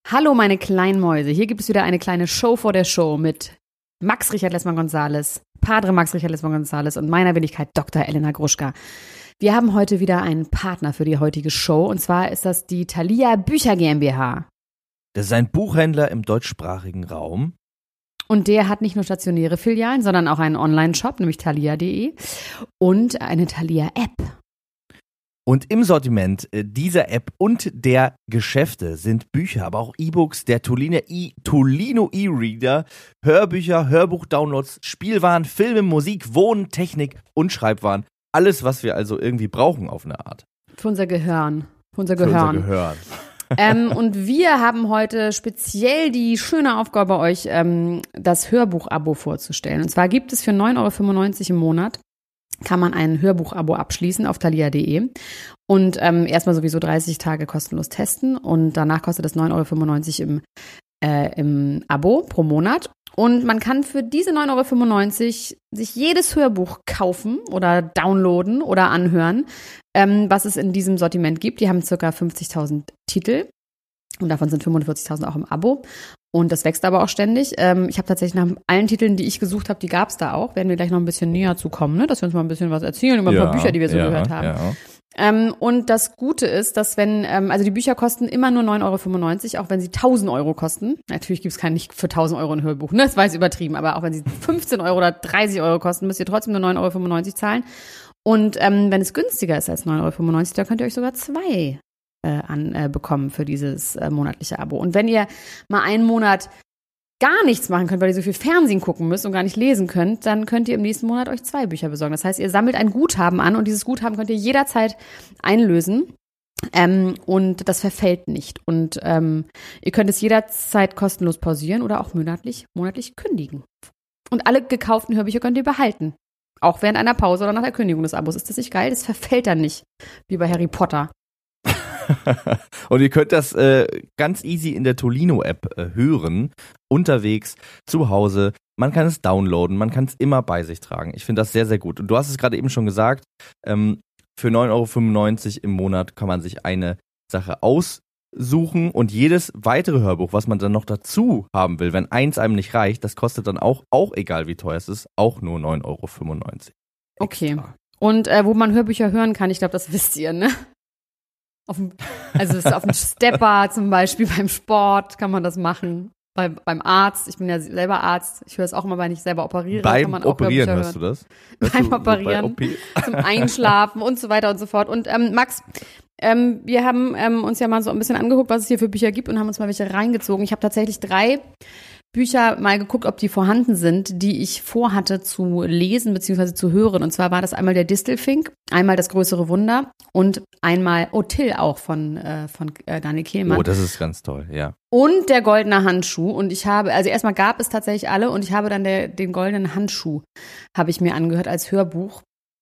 Hallo meine kleinen Mäuse, hier gibt es wieder eine kleine Show vor der Show mit Max Richard Lessmann-Gonzales, Padre Max Richard Lessmann-Gonzales und meiner Wenigkeit Dr. Elena Gruschka. Wir haben heute wieder einen Partner für die heutige Show und zwar ist das die Thalia Bücher GmbH. Das ist ein Buchhändler im deutschsprachigen Raum. Und der hat nicht nur stationäre Filialen, sondern auch einen Online-Shop, nämlich thalia.de und eine Thalia-App. Und im Sortiment dieser App und der Geschäfte sind Bücher, aber auch E-Books, der Tolino E-Reader, Hörbücher, Hörbuch-Downloads, Spielwaren, Filme, Musik, Wohnen, Technik und Schreibwaren. Alles, was wir also irgendwie brauchen auf eine Art. Für unser Gehirn. Für unser Gehirn. Und wir haben heute speziell die schöne Aufgabe, euch das Hörbuch-Abo vorzustellen. Und zwar gibt es für 9,95 € im Monat kann man ein Hörbuch-Abo abschließen auf thalia.de und erstmal sowieso 30 Tage kostenlos testen und danach kostet es 9,95 € im Abo pro Monat. Und man kann für diese 9,95 € sich jedes Hörbuch kaufen oder downloaden oder anhören, was es in diesem Sortiment gibt. Die haben ca. 50.000 Titel und davon sind 45.000 auch im Abo. Und das wächst aber auch ständig. Ich habe tatsächlich nach allen Titeln, die ich gesucht habe, die gab es da auch. Werden wir gleich noch ein bisschen näher zu kommen, ne? Dass wir uns mal ein bisschen was erzählen über ein paar Bücher, die wir so gehört haben. Ja. Und das Gute ist, dass wenn, also die Bücher kosten immer nur 9,95 €, auch wenn sie 1.000 € kosten. Natürlich gibt es nicht für 1.000 € ein Hörbuch, ne? Das war jetzt übertrieben. Aber auch wenn sie 15 € oder 30 € kosten, müsst ihr trotzdem nur 9,95 € zahlen. Und wenn es günstiger ist als 9,95 €, da könnt ihr euch sogar 2 bekommen für dieses monatliche Abo. Und wenn ihr mal einen Monat gar nichts machen könnt, weil ihr so viel Fernsehen gucken müsst und gar nicht lesen könnt, dann könnt ihr im nächsten Monat euch 2 Bücher besorgen. Das heißt, ihr sammelt ein Guthaben an und dieses Guthaben könnt ihr jederzeit einlösen. Und das verfällt nicht. Und ihr könnt es jederzeit kostenlos pausieren oder auch monatlich kündigen. Und alle gekauften Hörbücher könnt ihr behalten. Auch während einer Pause oder nach der Kündigung des Abos. Ist das nicht geil? Das verfällt dann nicht, wie bei Harry Potter. Und ihr könnt das ganz easy in der Tolino-App hören, unterwegs, zu Hause. Man kann es downloaden, man kann es immer bei sich tragen. Ich finde das sehr, sehr gut. Und du hast es gerade eben schon gesagt, für 9,95 € im Monat kann man sich eine Sache aussuchen und jedes weitere Hörbuch, was man dann noch dazu haben will, wenn eins einem nicht reicht, das kostet dann auch egal wie teuer es ist, auch nur 9,95 €. Okay. Und wo man Hörbücher hören kann, ich glaube, das wisst ihr, ne? Auf dem Stepper zum Beispiel, beim Sport kann man das machen. Beim Arzt, ich bin ja selber Arzt, ich höre es auch immer, wenn ich selber operiere. Beim kann man Operieren auch hörst du das? Beim Operieren, zum Einschlafen und so weiter und so fort. Und Max, wir haben uns ja mal so ein bisschen angeguckt, was es hier für Bücher gibt und haben uns mal welche reingezogen. Ich habe tatsächlich 3 Bücher mal geguckt, ob die vorhanden sind, die ich vorhatte zu lesen bzw. zu hören. Und zwar war das einmal der Distelfink, einmal Das größere Wunder und einmal Till auch von Daniel Kehlmann. Oh, das ist ganz toll, ja. Und der goldene Handschuh. Und also erstmal gab es tatsächlich alle und ich habe dann den goldenen Handschuh, habe ich mir angehört als Hörbuch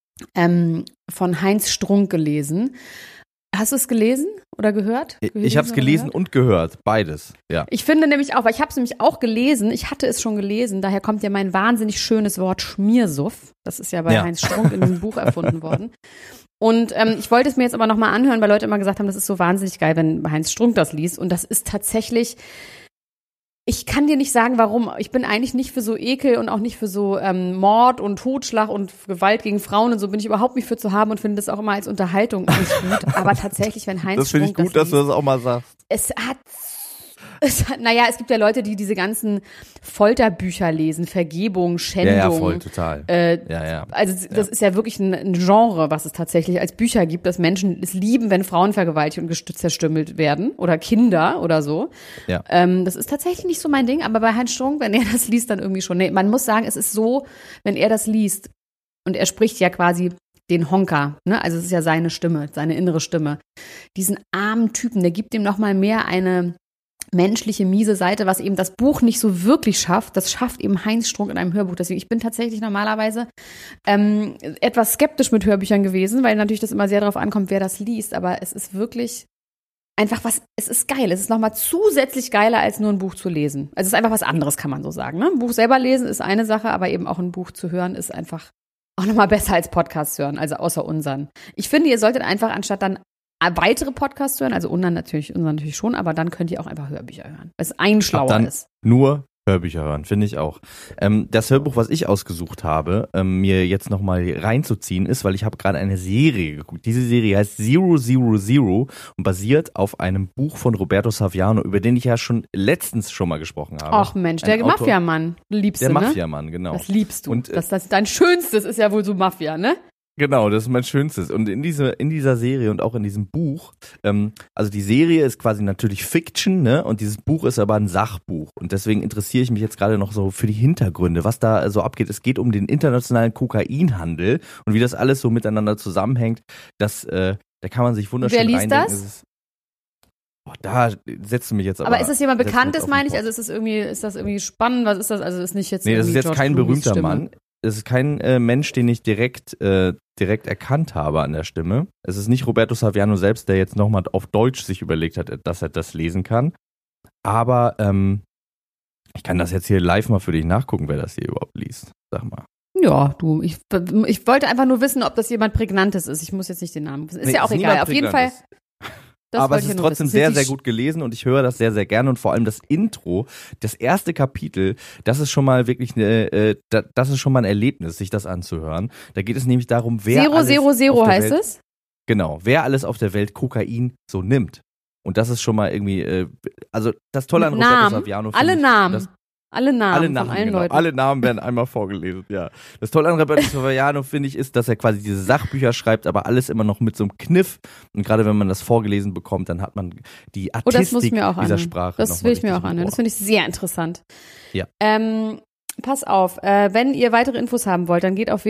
von Heinz Strunk gelesen. Hast du es gelesen oder gehört? Ich habe es gelesen und gehört, beides, ja. Ich finde nämlich auch, weil ich habe es nämlich auch gelesen, ich hatte es schon gelesen, daher kommt ja mein wahnsinnig schönes Wort Schmiersuff. Das ist ja bei Heinz Strunk in diesem Buch erfunden worden. Und ich wollte es mir jetzt aber nochmal anhören, weil Leute immer gesagt haben, das ist so wahnsinnig geil, wenn Heinz Strunk das liest. Und das ist tatsächlich, ich kann dir nicht sagen, warum. Ich bin eigentlich nicht für so Ekel und auch nicht für so Mord und Totschlag und Gewalt gegen Frauen und so bin ich überhaupt nicht für zu haben und finde das auch immer als Unterhaltung nicht gut. Aber tatsächlich, wenn Heinz Strunk das finde ich gut, dass du das auch mal sagst. Naja, es gibt ja Leute, die diese ganzen Folterbücher lesen, Vergebung, Schändung. Ja, voll, total. Also das ist ja wirklich ein Genre, was es tatsächlich als Bücher gibt, dass Menschen es lieben, wenn Frauen vergewaltigt und zerstümmelt werden oder Kinder oder so. Ja. Das ist tatsächlich nicht so mein Ding, aber bei Heinz Strunk, wenn er das liest, dann irgendwie schon. Nee, man muss sagen, es ist so, wenn er das liest und er spricht ja quasi den Honker, ne? Also es ist ja seine Stimme, seine innere Stimme. Diesen armen Typen, der gibt ihm nochmal mehr eine menschliche, miese Seite, was eben das Buch nicht so wirklich schafft. Das schafft eben Heinz Strunk in einem Hörbuch. Deswegen, ich bin tatsächlich normalerweise etwas skeptisch mit Hörbüchern gewesen, weil natürlich das immer sehr darauf ankommt, wer das liest. Aber es ist wirklich einfach es ist geil. Es ist nochmal zusätzlich geiler, als nur ein Buch zu lesen. Also es ist einfach was anderes, kann man so sagen. Ne? Ein Buch selber lesen ist eine Sache, aber eben auch ein Buch zu hören ist einfach auch nochmal besser als Podcast hören, also außer unseren. Ich finde, ihr solltet einfach, anstatt dann weitere Podcasts hören, also unseren natürlich schon, aber dann könnt ihr auch einfach Hörbücher hören, weil es einschlauer ist. Nur Hörbücher hören, finde ich auch. Das Hörbuch, was ich ausgesucht habe, mir jetzt nochmal reinzuziehen, ist, weil ich habe gerade eine Serie geguckt. Diese Serie heißt 000 und basiert auf einem Buch von Roberto Saviano, über den ich ja letztens schon mal gesprochen habe. Ach Mensch, der Mafiamann, liebst du, ne? Der Mafiamann, genau. Das liebst du. Und, das dein Schönstes ist ja wohl so Mafia, ne? Genau, das ist mein Schönstes. Und in dieser Serie und auch in diesem Buch, also die Serie ist quasi natürlich Fiction, ne? Und dieses Buch ist aber ein Sachbuch. Und deswegen interessiere ich mich jetzt gerade noch so für die Hintergründe, was da so abgeht. Es geht um den internationalen Kokainhandel und wie das alles so miteinander zusammenhängt. Da kann man sich wunderschön reindenken. Wer Das? liest Da setzt du mich jetzt aber ist das jemand Bekanntes, meine ich? Also ist das irgendwie spannend? Was ist das? Also ist nicht jetzt Nee, das ist jetzt George kein Clooney's berühmter Stimme. Mann. Es ist kein Mensch, den ich direkt erkannt habe an der Stimme. Es ist nicht Roberto Saviano selbst, der jetzt nochmal auf Deutsch sich überlegt hat, dass er das lesen kann. Aber ich kann das jetzt hier live mal für dich nachgucken, wer das hier überhaupt liest. Sag mal. Ja, du, ich wollte einfach nur wissen, ob das jemand Prägnantes ist. Ich muss jetzt nicht den Namen wissen. Ist ja auch egal. Auf jeden Fall. Aber es ist trotzdem sehr, sehr gut gelesen und ich höre das sehr, sehr gerne und vor allem das Intro, das erste Kapitel, das ist schon mal wirklich das ist schon mal ein Erlebnis, sich das anzuhören. Da geht es nämlich darum, wer Zero heißt es? Genau, wer alles auf der Welt Kokain so nimmt. Und das ist schon mal irgendwie, also das Tolle an Roberto Saviano. Alle Namen von allen genau. Leuten. Alle Namen werden einmal vorgelesen, ja. Das Tolle an Roberto Saviano, finde ich, ist, dass er quasi diese Sachbücher schreibt, aber alles immer noch mit so einem Kniff. Und gerade wenn man das vorgelesen bekommt, dann hat man die Artistik dieser Sprache. Das will ich mir auch anhören. Das finde ich sehr interessant. Ja. Pass auf, wenn ihr weitere Infos haben wollt, dann geht auf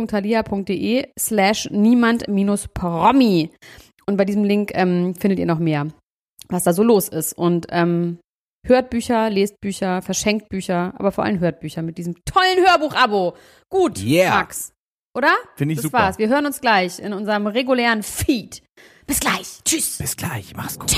www.thalia.de/niemand-promi. Und bei diesem Link findet ihr noch mehr, was da so los ist. Und hört Bücher, lest Bücher, verschenkt Bücher, aber vor allem hört Bücher mit diesem tollen Hörbuch-Abo. Gut, Max. Oder? Finde ich das super. Das war's. Wir hören uns gleich in unserem regulären Feed. Bis gleich. Tschüss. Bis gleich. Mach's gut.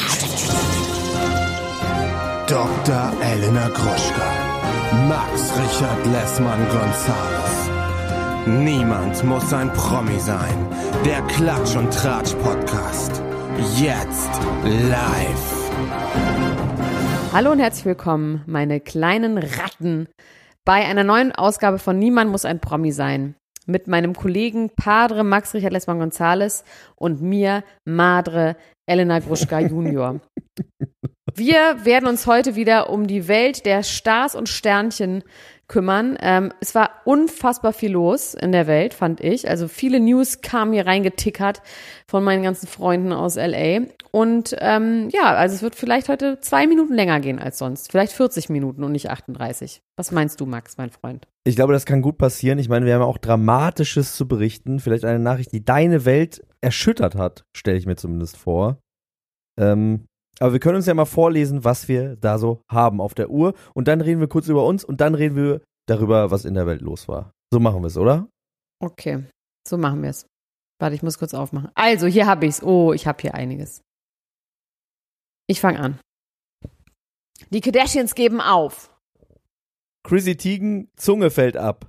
Dr. Elena Gruschka. Max Richard Lessmann-Gonzales. Niemand muss ein Promi sein. Der Klatsch- und Tratsch-Podcast. Jetzt live. Hallo und herzlich willkommen, meine kleinen Ratten, bei einer neuen Ausgabe von Niemand muss ein Promi sein. Mit meinem Kollegen Padre Max Richard Lessmann-Gonzales und mir, Madre Elena Gruschka Junior. Wir werden uns heute wieder um die Welt der Stars und Sternchen kümmern. Es war unfassbar viel los in der Welt, fand ich. Also viele News kamen hier reingetickert von meinen ganzen Freunden aus L.A. Und also es wird vielleicht heute 2 Minuten länger gehen als sonst. Vielleicht 40 Minuten und nicht 38. Was meinst du, Max, mein Freund? Ich glaube, das kann gut passieren. Ich meine, wir haben auch Dramatisches zu berichten. Vielleicht eine Nachricht, die deine Welt erschüttert hat, stelle ich mir zumindest vor. Aber wir können uns ja mal vorlesen, was wir da so haben auf der Uhr. Und dann reden wir kurz über uns und dann reden wir darüber, was in der Welt los war. So machen wir es, oder? Okay, so machen wir es. Warte, ich muss kurz aufmachen. Also, hier habe ich's. Oh, ich habe hier einiges. Ich fange an. Die Kardashians geben auf. Chrissy Teigen, Zunge fällt ab.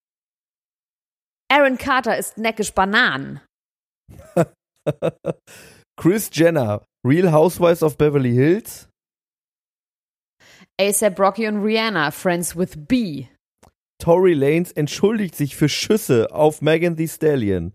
Aaron Carter isst neckisch Bananen. Kris Jenner, Real Housewives of Beverly Hills. A$AP Rocky und Rihanna, Friends with B. Tory Lanez entschuldigt sich für Schüsse auf Megan Thee Stallion.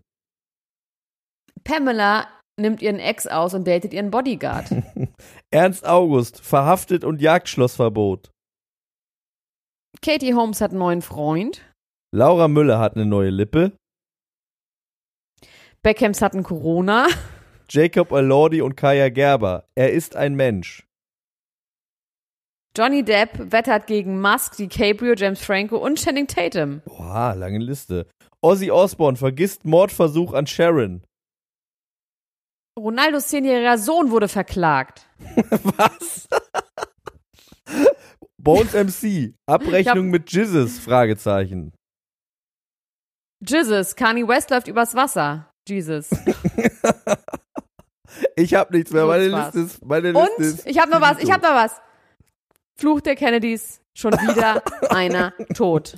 Pamela nimmt ihren Ex aus und datet ihren Bodyguard. Ernst August, verhaftet und Jagdschlossverbot. Katie Holmes hat einen neuen Freund. Laura Müller hat eine neue Lippe. Beckhams hatten Corona. Jacob Elordi und Kaya Gerber. Er ist ein Mensch. Johnny Depp wettert gegen Musk, DiCaprio, James Franco und Channing Tatum. Boah, lange Liste. Ozzy Osbourne vergisst Mordversuch an Sharon. Ronaldos 10-jähriger Sohn wurde verklagt. Was? Bones MC. Abrechnung mit Jesus? Fragezeichen. Jesus. Kanye West läuft übers Wasser. Jesus. Ich hab nichts mehr. Meine Liste ist. Ich hab noch was. Fluch der Kennedys. Schon wieder einer tot.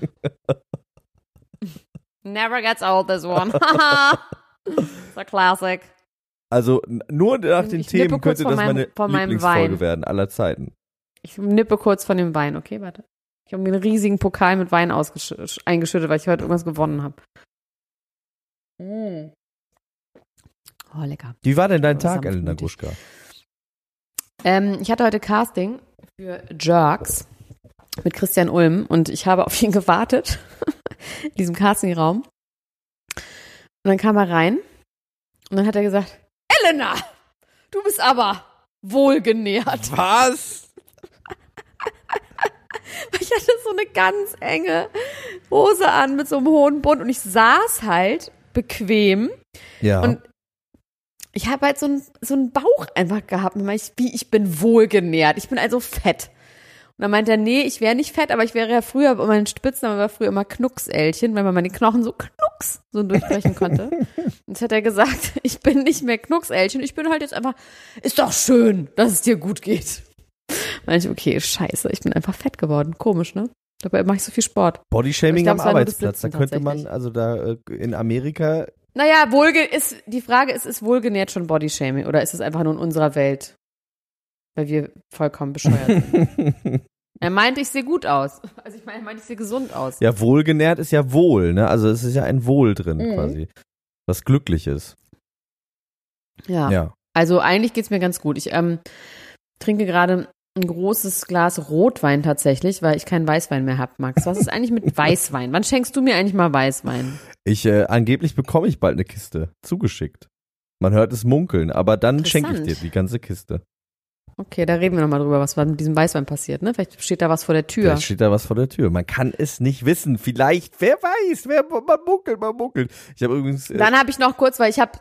Never gets old, this one. It's a classic. Also nur nach den Ich Themen nippe kurz könnte das meine von meinem Lieblingsfolge Wein. werden aller Zeiten. Ich nippe kurz von dem Wein, okay, warte. Ich habe mir einen riesigen Pokal mit Wein eingeschüttet, weil ich heute irgendwas gewonnen habe. Oh, lecker. Wie war denn dein Tag, Sanftmutig. Elena Gruschka? Ich hatte heute Casting für Jerks mit Christian Ulm und ich habe auf ihn gewartet in diesem Castingraum. Und dann kam er rein und dann hat er gesagt, Elena, du bist aber wohlgenährt. Was? Ich hatte so eine ganz enge Hose an mit so einem hohen Bund und ich saß halt bequem Ja. und ich habe halt so einen Bauch einfach gehabt. Und ich bin wohlgenährt, ich bin also fett. Und dann meinte er, nee, ich wäre nicht fett, aber ich wäre ja früher, mein Spitzname war früher immer Knuckselchen, weil man meine Knochen so so durchbrechen konnte. Und jetzt hat er gesagt, ich bin nicht mehr Knuckselchen, ich bin halt jetzt einfach, ist doch schön, dass es dir gut geht. Meinte ich, okay, scheiße, ich bin einfach fett geworden. Komisch, ne? Dabei mache ich so viel Sport. Bodyshaming Ich glaub, am es war nur das Arbeitsplatz. Da Blitzen könnte man, tatsächlich. also da in Amerika, Naja, die Frage ist wohlgenährt schon Bodyshaming oder ist es einfach nur in unserer Welt? Weil wir vollkommen bescheuert sind. Er meinte, ich sehe gut aus. Also ich meine, er meinte, ich sehe gesund aus. ja, wohlgenährt ist ja wohl, ne? Also es ist ja ein Wohl drin quasi. Was glücklich ist. Ja. Ja. Also eigentlich geht's mir ganz gut. Ich trinke gerade ein großes Glas Rotwein tatsächlich, weil ich keinen Weißwein mehr habe, Max. Was ist eigentlich mit Weißwein? Wann schenkst du mir eigentlich mal Weißwein? Angeblich bekomme ich bald eine Kiste zugeschickt. Man hört es munkeln, aber dann schenke ich dir Interessant. die ganze Kiste. Okay, da reden wir nochmal drüber, was mit diesem Weißwein passiert, ne? Vielleicht steht da was vor der Tür. Vielleicht steht da was vor der Tür. Man kann es nicht wissen. Vielleicht, wer weiß, man munkelt. Ich habe übrigens. Dann habe ich noch kurz, weil ich habe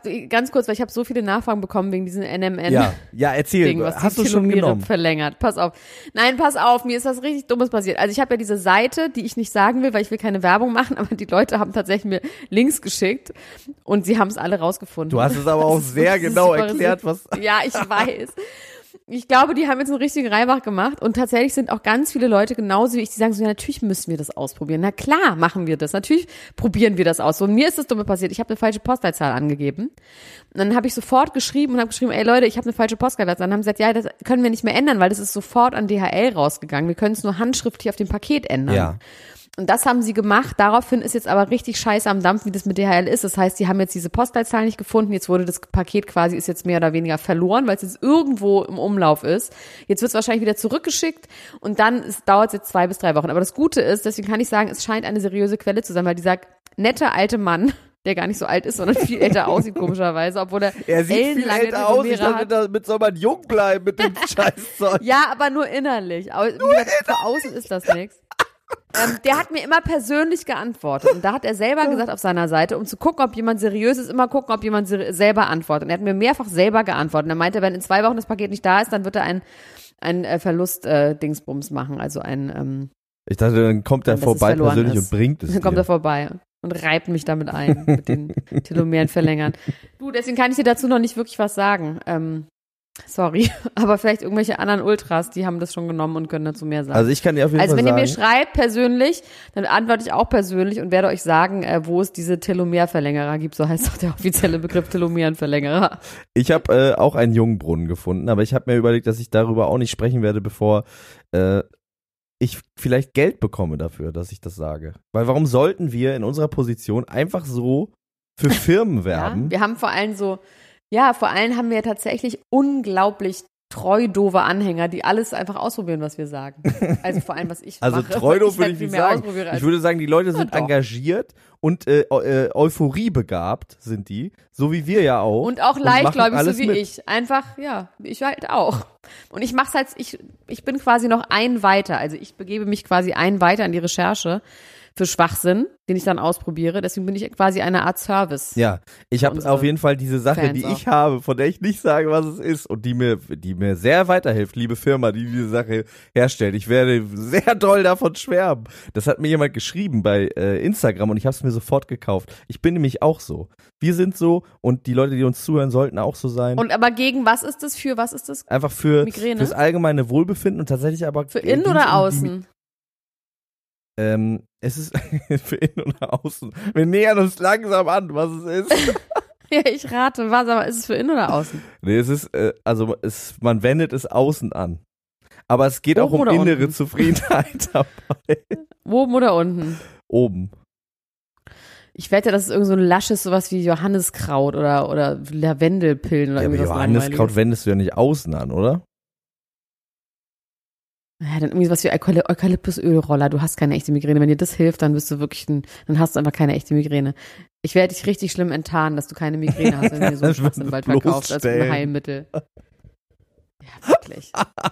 so viele Nachfragen bekommen wegen diesem NMN. Ja, erzähl. Ding, was Hast die du schon Telomere genommen? verlängert. Pass auf. Nein, pass auf, mir ist was richtig Dummes passiert. Also ich habe ja diese Seite, die ich nicht sagen will, weil ich will keine Werbung machen, aber die Leute haben tatsächlich mir Links geschickt und sie haben es alle rausgefunden. Du hast es aber auch Das ist sehr wirklich genau super erklärt, was. Ja, ich weiß. Ich glaube, die haben jetzt einen richtigen Reibach gemacht und tatsächlich sind auch ganz viele Leute genauso wie ich, die sagen so, ja, natürlich müssen wir das ausprobieren. Na klar, machen wir das. Natürlich probieren wir das aus. So, und mir ist das Dumme passiert. Ich habe eine falsche Postleitzahl angegeben. Und dann habe ich sofort geschrieben und habe geschrieben, ey Leute, ich habe eine falsche Postleitzahl. Dann haben sie gesagt, ja, das können wir nicht mehr ändern, weil das ist sofort an DHL rausgegangen. Wir können es nur handschriftlich auf dem Paket ändern. Ja. Und das haben sie gemacht. Daraufhin ist jetzt aber richtig scheiße am Dampf, wie das mit DHL ist. Das heißt, die haben jetzt diese Postleitzahl nicht gefunden. Jetzt wurde das Paket quasi, ist jetzt mehr oder weniger verloren, weil es jetzt irgendwo im Umlauf ist. Jetzt wird es wahrscheinlich wieder zurückgeschickt und dann dauert es jetzt 2 bis 3 Wochen. Aber das Gute ist, deswegen kann ich sagen, es scheint eine seriöse Quelle zu sein, weil dieser nette alte Mann, der gar nicht so alt ist, sondern viel älter aussieht, komischerweise, obwohl er Er sieht viel ellenlange älter aus. Ich Telomere dachte, hat. damit soll man jung bleiben mit dem Scheißzeug. Ja, aber nur innerlich. Aber wie gesagt, von außen ist das nichts. Der hat mir immer persönlich geantwortet. Und da hat er selber gesagt auf seiner Seite, um zu gucken, ob jemand seriös ist, immer gucken, ob jemand selber antwortet. Und er hat mir mehrfach selber geantwortet. Und er meinte, wenn in 2 Wochen das Paket nicht da ist, dann wird er ein Verlust-Dingsbums machen. Also Ich dachte, dann kommt er dass es vorbei verloren persönlich ist. und bringt es Dann kommt er dir. vorbei und reibt mich damit ein, mit den Telomeren verlängern. Du, deswegen kann ich dir dazu noch nicht wirklich was sagen. Sorry, aber vielleicht irgendwelche anderen Ultras, die haben das schon genommen und können dazu mehr sagen. Also ich kann dir auf jeden Also Fall wenn ihr sagen, mir schreibt persönlich, dann antworte ich auch persönlich und werde euch sagen, wo es diese Telomerverlängerer gibt. So heißt auch der offizielle Begriff Telomerenverlängerer. ich habe auch einen Jungbrunnen gefunden, aber ich habe mir überlegt, dass ich darüber auch nicht sprechen werde, bevor ich vielleicht Geld bekomme dafür, dass ich das sage. Weil warum sollten wir in unserer Position einfach so für Firmen werben? Ja, wir haben vor allem haben wir tatsächlich unglaublich treu doofe Anhänger, die alles einfach ausprobieren, was wir sagen. Also vor allem, was ich Also mache. treu doof würde ich viel nicht mehr sagen. ausprobiere als Ich würde sagen, die Leute sind doch. engagiert und euphoriebegabt sind die, so wie wir ja auch. und auch machen leichtgläubig, alles so wie mit. ich. Einfach, ja, ich halt auch. Und ich mach's halt, ich bin quasi noch ein weiter. Also ich begebe mich quasi ein weiter in die Recherche für Schwachsinn, den ich dann ausprobiere. Deswegen bin ich quasi eine Art Service. Ja, ich habe unsere auf jeden Fall diese Sache, Fans die auch. ich habe, von der ich nicht sage, was es ist und die mir sehr weiterhilft, liebe Firma, die diese Sache herstellt. Ich werde sehr doll davon schwärmen. Das hat mir jemand geschrieben bei Instagram und ich habe es mir sofort gekauft. Ich bin nämlich auch so. Wir sind so und die Leute, die uns zuhören, sollten auch so sein. Und aber gegen was ist das? Für was ist das? Einfach Migräne? fürs allgemeine Wohlbefinden und tatsächlich aber Für innen ging's oder um die- außen? Es ist für innen oder außen. Wir nähern uns langsam an, was es ist. Ja, ich rate. Was, aber ist es für innen oder außen? Nee, es ist, man wendet es außen an. Aber es geht Oben auch um oder innere unten? Zufriedenheit dabei. Oben oder unten? Oben. Ich wette, das ist irgend so ein lasches, sowas wie Johanniskraut oder Lavendelpillen oder Ja, aber irgendwas Johanniskraut wendest du ja nicht außen an, oder? Ja, dann irgendwie sowas wie Eukalyptusölroller. Du hast keine echte Migräne. Wenn dir das hilft, dann bist du wirklich dann hast du einfach keine echte Migräne. Ich werde dich richtig schlimm enttarnen, dass du keine Migräne hast, wenn du mir so einen Schwachsinn bald verkaufst als ein Heilmittel. Ja, wirklich.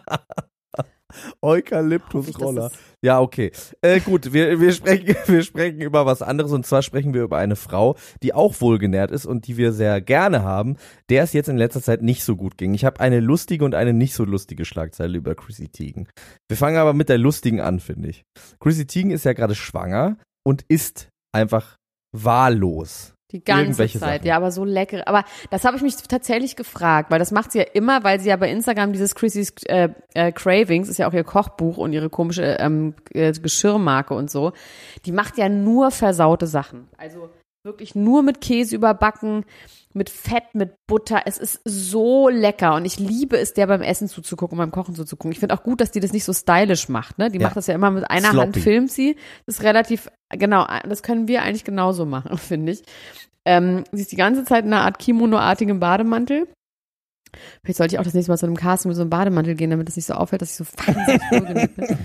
Eukalyptusroller. Ja, okay. Gut, wir sprechen über was anderes und zwar sprechen wir über eine Frau, die auch wohlgenährt ist und die wir sehr gerne haben, der es jetzt in letzter Zeit nicht so gut ging. Ich habe eine lustige und eine nicht so lustige Schlagzeile über Chrissy Teigen. Wir fangen aber mit der lustigen an, finde ich. Chrissy Teigen ist ja gerade schwanger und ist einfach wahllos. Die ganze Irgendwelche Zeit, Sachen. ja, aber so lecker. Aber das habe ich mich tatsächlich gefragt, weil das macht sie ja immer, weil sie ja bei Instagram dieses Chrissy's Cravings, ist ja auch ihr Kochbuch und ihre komische Geschirrmarke und so, die macht ja nur versaute Sachen. Also wirklich nur mit Käse überbacken, mit Fett, mit Butter. Es ist so lecker und ich liebe es, der beim Essen zuzugucken und beim Kochen zuzugucken. Ich finde auch gut, dass die das nicht so stylisch macht, ne? Die macht das ja immer mit einer Hand, filmt sie. Das ist relativ, genau, das können wir eigentlich genauso machen, finde ich. Sie ist die ganze Zeit in einer Art Kimono-artigem Bademantel. Vielleicht sollte ich auch das nächste Mal zu einem Casting mit so einem Bademantel gehen, damit es nicht so auffällt, dass ich so wahnsinnig wohlgenährt bin.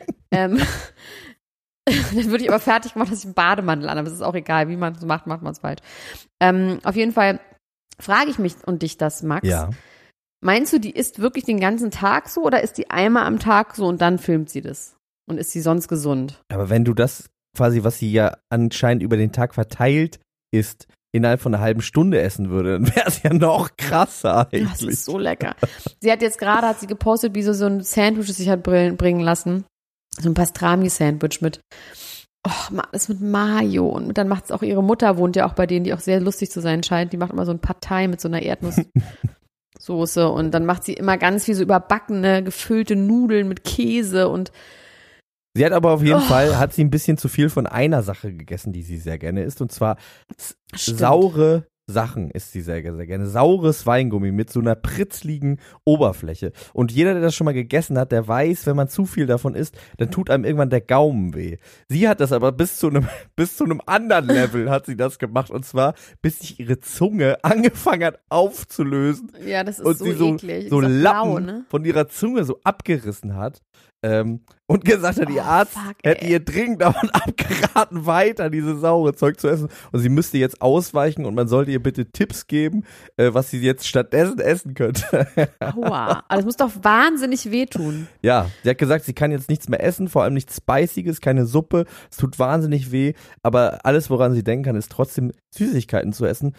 Dann würde ich aber fertig machen, dass ich einen Bademantel an, aber es ist auch egal, wie man es macht, macht man es falsch. Auf jeden Fall frage ich mich und dich das, Max. Ja. Meinst du, die isst wirklich den ganzen Tag so oder ist die einmal am Tag so und dann filmt sie das? Und ist sie sonst gesund? Aber wenn du das quasi, was sie ja anscheinend über den Tag verteilt isst, innerhalb von einer halben Stunde essen würde, dann wäre es ja noch krasser eigentlich. Das ist so lecker. Sie hat jetzt gerade, gepostet, wie sie so ein Sandwich sich hat bringen lassen. So ein Pastrami-Sandwich mit alles mit Mayo. Und dann macht es auch ihre Mutter, wohnt ja auch bei denen, die auch sehr lustig zu sein scheint. Die macht immer so ein Pad Thai mit so einer Erdnusssoße. Und dann macht sie immer ganz viel so überbackene, gefüllte Nudeln mit Käse und sie hat aber auf jeden Fall, hat sie ein bisschen zu viel von einer Sache gegessen, die sie sehr gerne isst. Und zwar saure Sachen isst sie sehr, sehr gerne. Saures Weingummi mit so einer pritzligen Oberfläche. Und jeder, der das schon mal gegessen hat, der weiß, wenn man zu viel davon isst, dann tut einem irgendwann der Gaumen weh. Sie hat das aber bis zu einem anderen Level hat sie das gemacht. Und zwar, bis sich ihre Zunge angefangen hat aufzulösen. Ja, das ist und so sie eklig. So ist Lappen blau, ne? von ihrer Zunge so abgerissen hat. Und gesagt hat, ihr Arzt hätte ihr dringend davon abgeraten, weiter diese saure Zeug zu essen. Und sie müsste jetzt ausweichen und man sollte ihr bitte Tipps geben, was sie jetzt stattdessen essen könnte. Aua, aber das muss doch wahnsinnig wehtun. Ja, sie hat gesagt, sie kann jetzt nichts mehr essen, vor allem nichts Spiciges, keine Suppe. Es tut wahnsinnig weh, aber alles, woran sie denken kann, ist trotzdem Süßigkeiten zu essen.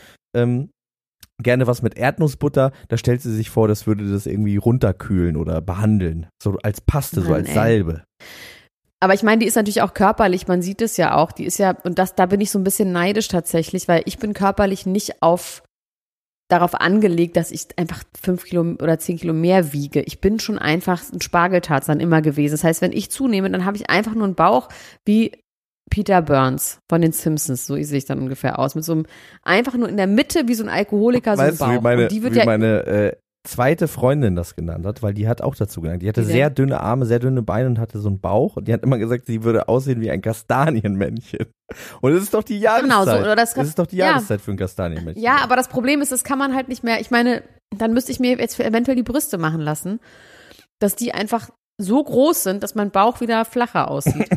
Gerne was mit Erdnussbutter, da stellt sie sich vor, das würde das irgendwie runterkühlen oder behandeln. So als Paste, so als Salbe. Aber ich meine, die ist natürlich auch körperlich, man sieht es ja auch, die ist ja, und da bin ich so ein bisschen neidisch tatsächlich, weil ich bin körperlich nicht darauf angelegt, dass ich einfach 5 Kilo oder 10 Kilo mehr wiege. Ich bin schon einfach ein Spargeltarzan immer gewesen. Das heißt, wenn ich zunehme, dann habe ich einfach nur einen Bauch wie Peter Burns von den Simpsons, so sehe ich dann ungefähr aus. Mit so einem, einfach nur in der Mitte wie so ein Alkoholiker, so ein Bauch. Weißt du, wie meine zweite Freundin das genannt hat, weil die hat auch dazu genannt. Die hatte sehr dünne Arme, sehr dünne Beine und hatte so einen Bauch. Und die hat immer gesagt, sie würde aussehen wie ein Kastanienmännchen. Und das ist doch die Jahreszeit. Genau so, oder das ist doch die Jahreszeit für ein Kastanienmännchen. Ja, aber das Problem ist, das kann man halt nicht mehr. Ich meine, dann müsste ich mir jetzt eventuell die Brüste machen lassen, dass die einfach so groß sind, dass mein Bauch wieder flacher aussieht.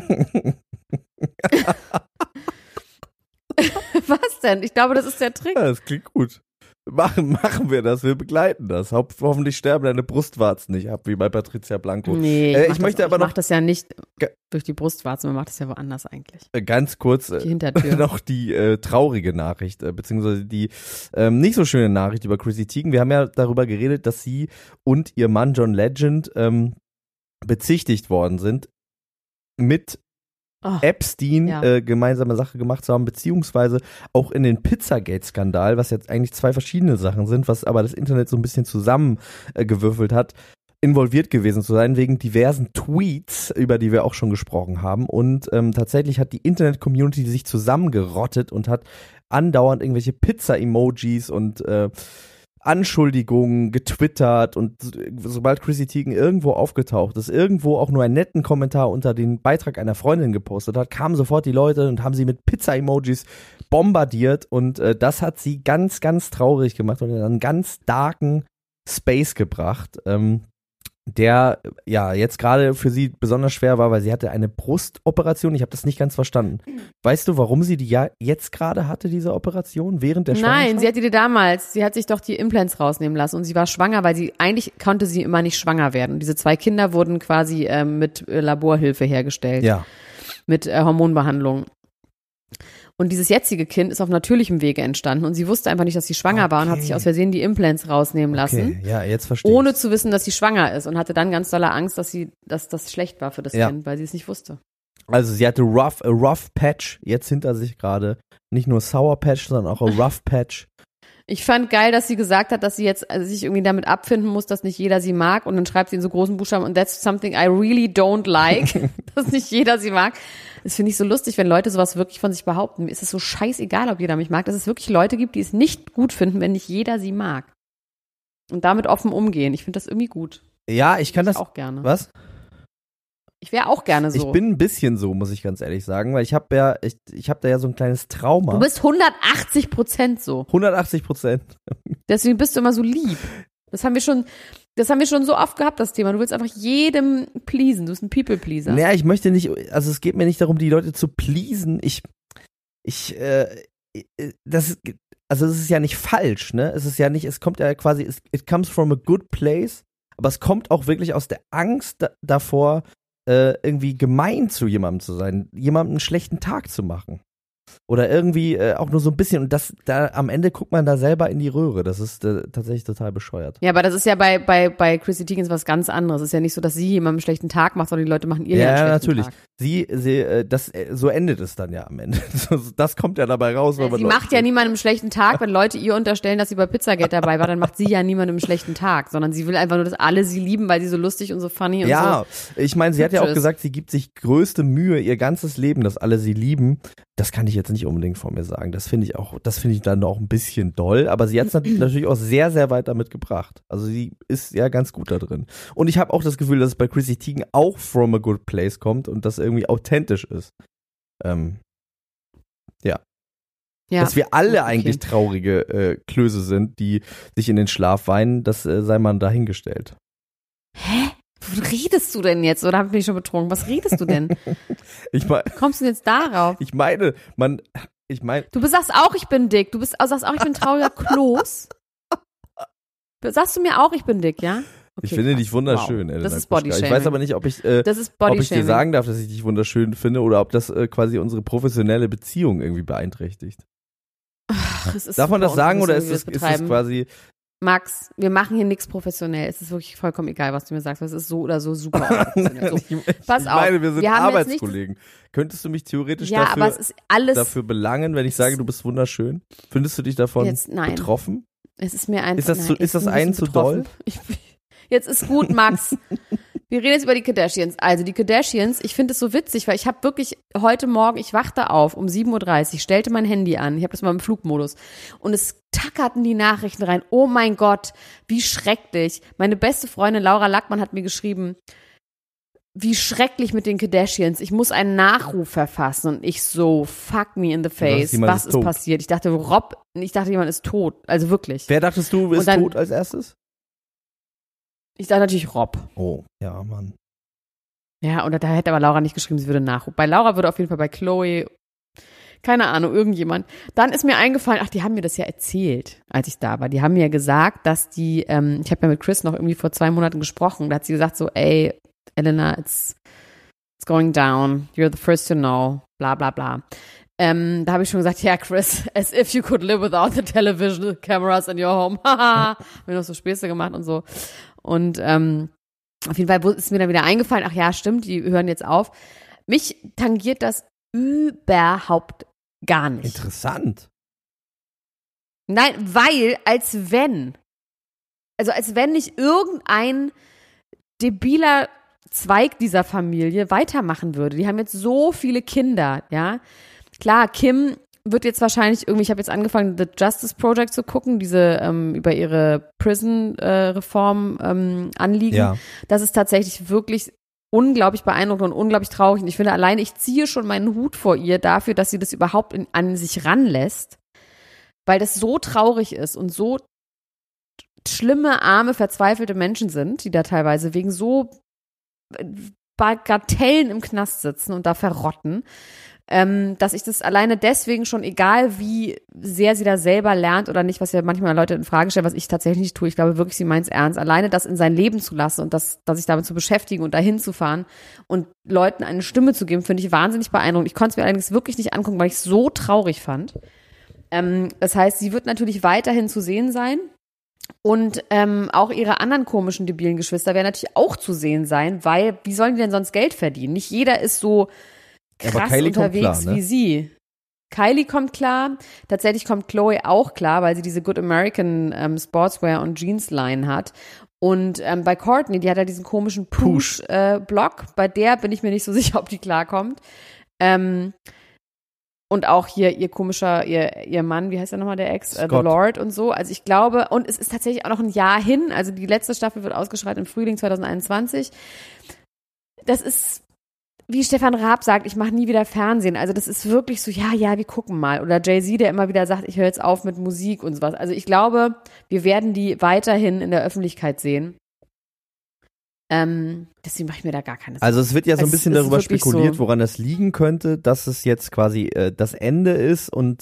Was denn? Ich glaube, das ist der Trick. Ja, das klingt gut. Machen wir das, wir begleiten das. Hoffentlich sterben deine Brustwarzen nicht ab, wie bei Patricia Blanco. Nee, ich mach das ja nicht durch die Brustwarzen, man macht das ja woanders eigentlich. Ganz kurz die Hintertür. Noch die traurige Nachricht, beziehungsweise die nicht so schöne Nachricht über Chrissy Teigen. Wir haben ja darüber geredet, dass sie und ihr Mann John Legend bezichtigt worden sind, mit Epstein gemeinsame Sache gemacht zu haben, beziehungsweise auch in den Pizzagate-Skandal, was jetzt eigentlich zwei verschiedene Sachen sind, was aber das Internet so ein bisschen zusammengewürfelt hat, involviert gewesen zu sein, wegen diversen Tweets, über die wir auch schon gesprochen haben. Und tatsächlich hat die Internet-Community sich zusammengerottet und hat andauernd irgendwelche Pizza-Emojis und Anschuldigungen getwittert und sobald Chrissy Teigen irgendwo aufgetaucht ist, irgendwo auch nur einen netten Kommentar unter den Beitrag einer Freundin gepostet hat, kamen sofort die Leute und haben sie mit Pizza-Emojis bombardiert und das hat sie ganz, ganz traurig gemacht und in einen ganz darken Space gebracht, der ja jetzt gerade für sie besonders schwer war, weil sie hatte eine Brustoperation. Ich habe das nicht ganz verstanden. Weißt du, warum sie die ja jetzt gerade hatte, diese Operation, während der Schwangerschaft? Nein, sie hatte die damals. Sie hat sich doch die Implants rausnehmen lassen und sie war schwanger, weil eigentlich konnte sie immer nicht schwanger werden. Und diese 2 Kinder wurden quasi mit Laborhilfe hergestellt. Ja. Mit Hormonbehandlung. Und dieses jetzige Kind ist auf natürlichem Wege entstanden und sie wusste einfach nicht, dass sie schwanger war und hat sich aus Versehen die Implants rausnehmen lassen. Okay, ja, jetzt verstehe ich. Ohne zu wissen, dass sie schwanger ist und hatte dann ganz dolle Angst, dass das schlecht war für das Kind, weil sie es nicht wusste. Also sie hatte a rough Patch jetzt hinter sich gerade. Nicht nur Sour Patch, sondern auch a rough Patch. Ich fand geil, dass sie gesagt hat, dass sie jetzt sich irgendwie damit abfinden muss, dass nicht jeder sie mag und dann schreibt sie in so großen Buchstaben und that's something I really don't like, dass nicht jeder sie mag. Das finde ich so lustig, wenn Leute sowas wirklich von sich behaupten. Mir ist es so scheißegal, ob jeder mich mag, dass es wirklich Leute gibt, die es nicht gut finden, wenn nicht jeder sie mag. Und damit offen umgehen. Ich finde das irgendwie gut. Ja, ich kann das auch gerne. Was? Ich wäre auch gerne so. Ich bin ein bisschen so, muss ich ganz ehrlich sagen, weil ich habe da ja so ein kleines Trauma. Du bist 180% so. 180%. Deswegen bist du immer so lieb. Das haben wir schon so oft gehabt, das Thema. Du willst einfach jedem pleasen. Du bist ein People-Pleaser. Naja, ich möchte nicht, also es geht mir nicht darum, die Leute zu pleasen. Das ist ja nicht falsch, ne? Es kommt ja quasi, it comes from a good place, aber es kommt auch wirklich aus der Angst davor, irgendwie gemein zu jemandem zu sein, jemandem einen schlechten Tag zu machen. Oder irgendwie auch nur so ein bisschen. Und da am Ende guckt man da selber in die Röhre. Das ist tatsächlich total bescheuert. Ja, aber das ist ja bei Chrissy Teigen was ganz anderes. Es ist ja nicht so, dass sie jemandem einen schlechten Tag macht, sondern die Leute machen ihr ja einen schlechten Tag. So endet es dann ja am Ende. Das kommt ja dabei raus. Ja, sie macht ja niemandem einen schlechten Tag. Wenn Leute ihr unterstellen, dass sie bei Pizzagate dabei war, dann macht sie ja niemandem einen schlechten Tag. Sondern sie will einfach nur, dass alle sie lieben, weil sie so lustig und so funny und so. Ja, ich meine, sie hat ja auch gesagt, sie gibt sich größte Mühe ihr ganzes Leben, dass alle sie lieben. Das kann ich jetzt nicht unbedingt von mir sagen. Das finde ich dann auch ein bisschen doll. Aber sie hat es natürlich auch sehr, sehr weit damit gebracht. Also sie ist ja ganz gut da drin. Und ich habe auch das Gefühl, dass es bei Chrissy Teigen auch from a good place kommt und das irgendwie authentisch ist. Ja. Dass wir alle eigentlich traurige Klöße sind, die sich in den Schlaf weinen, das sei mal dahingestellt. Hä? Wovon redest du denn jetzt? Oder bin ich schon betrunken? Was redest du denn? Kommst du denn jetzt darauf? Ich meine. Du sagst auch, ich bin dick. Du sagst auch, ich bin ein trauriger Kloß. Sagst du mir auch, ich bin dick, ja? Okay, ich finde dich wunderschön, wow. Das ist Bodyshaming. Ich weiß aber nicht, ob ich dir sagen darf, dass ich dich wunderschön finde oder ob das quasi unsere professionelle Beziehung irgendwie beeinträchtigt. Ach, darf man das sagen oder ist es quasi... Max, wir machen hier nichts professionell. Es ist wirklich vollkommen egal, was du mir sagst. Es ist so oder so super. So. Pass auf. Ich meine, wir sind Arbeitskollegen. Könntest du mich theoretisch dafür belangen, wenn ich sage, du bist wunderschön? Findest du dich davon betroffen? Es ist mir einfach... Ist das ein zu doll? Jetzt ist gut, Max. Wir reden jetzt über die Kardashians. Also die Kardashians, ich finde es so witzig, weil ich habe wirklich heute Morgen, ich wachte auf um 7:30 Uhr, stellte mein Handy an, ich habe das mal im Flugmodus und es tackerten die Nachrichten rein. Oh mein Gott, wie schrecklich. Meine beste Freundin Laura Lackmann hat mir geschrieben, wie schrecklich mit den Kardashians. Ich muss einen Nachruf verfassen und ich so, fuck me in the face. Was ist passiert? Ich dachte, jemand ist tot. Also wirklich. Wer dachtest du ist tot als erstes? Ich dachte natürlich Rob. Oh, ja, Mann. Ja, und da hätte aber Laura nicht geschrieben, sie würde Nachruf. Bei Laura würde auf jeden Fall bei Chloe, keine Ahnung, irgendjemand. Dann ist mir eingefallen, die haben mir das ja erzählt, als ich da war. Die haben mir gesagt, dass ich habe ja mit Chris noch irgendwie vor 2 Monaten gesprochen, da hat sie gesagt so, ey, Elena, it's going down, you're the first to know, bla bla bla. Da habe ich schon gesagt, ja, Chris, as if you could live without the television cameras in your home. Haha, haben wir noch so Späße gemacht und so. Und auf jeden Fall ist mir dann wieder eingefallen, ach ja, stimmt, die hören jetzt auf. Mich tangiert das überhaupt gar nicht. Interessant. Nein, weil, als wenn nicht irgendein debiler Zweig dieser Familie weitermachen würde. Die haben jetzt so viele Kinder, ja. Klar, Kim wird jetzt wahrscheinlich irgendwie, ich habe jetzt angefangen, The Justice Project zu gucken, diese über ihre Prison-Reform Anliegen. Ja. Das ist tatsächlich wirklich unglaublich beeindruckend und unglaublich traurig. Und ich finde, allein ich ziehe schon meinen Hut vor ihr dafür, dass sie das überhaupt an sich ranlässt, weil das so traurig ist und so schlimme, arme, verzweifelte Menschen sind, die da teilweise wegen so Bagatellen im Knast sitzen und da verrotten, dass ich das alleine deswegen schon, egal wie sehr sie da selber lernt oder nicht, was ja manchmal Leute in Frage stellen, was ich tatsächlich nicht tue, ich glaube wirklich, sie meint es ernst, alleine das in sein Leben zu lassen und das sich damit zu beschäftigen und dahin zu fahren und Leuten eine Stimme zu geben, finde ich wahnsinnig beeindruckend. Ich konnte es mir allerdings wirklich nicht angucken, weil ich es so traurig fand. Das heißt, sie wird natürlich weiterhin zu sehen sein. Und auch ihre anderen komischen, debilen Geschwister werden natürlich auch zu sehen sein, weil, wie sollen die denn sonst Geld verdienen? Nicht jeder ist so krass unterwegs klar, ne? Wie sie. Kylie kommt klar, tatsächlich kommt Chloe auch klar, weil sie diese Good American Sportswear und Jeans Line hat. Und bei Courtney, die hat ja diesen komischen Push-Blog, bei der bin ich mir nicht so sicher, ob die klarkommt. Und auch hier ihr Mann, wie heißt der nochmal, der Ex? The Lord und so. Also ich glaube, und es ist tatsächlich auch noch ein Jahr hin, also die letzte Staffel wird ausgestrahlt im Frühling 2021. Das ist, wie Stefan Raab sagt, ich mache nie wieder Fernsehen. Also das ist wirklich so, ja, wir gucken mal. Oder Jay-Z, der immer wieder sagt, ich höre jetzt auf mit Musik und sowas. Also ich glaube, wir werden die weiterhin in der Öffentlichkeit sehen. Deswegen mache ich mir da gar keine Sorgen. Also es wird ja so ein bisschen darüber spekuliert, so, woran das liegen könnte, dass es jetzt quasi das Ende ist und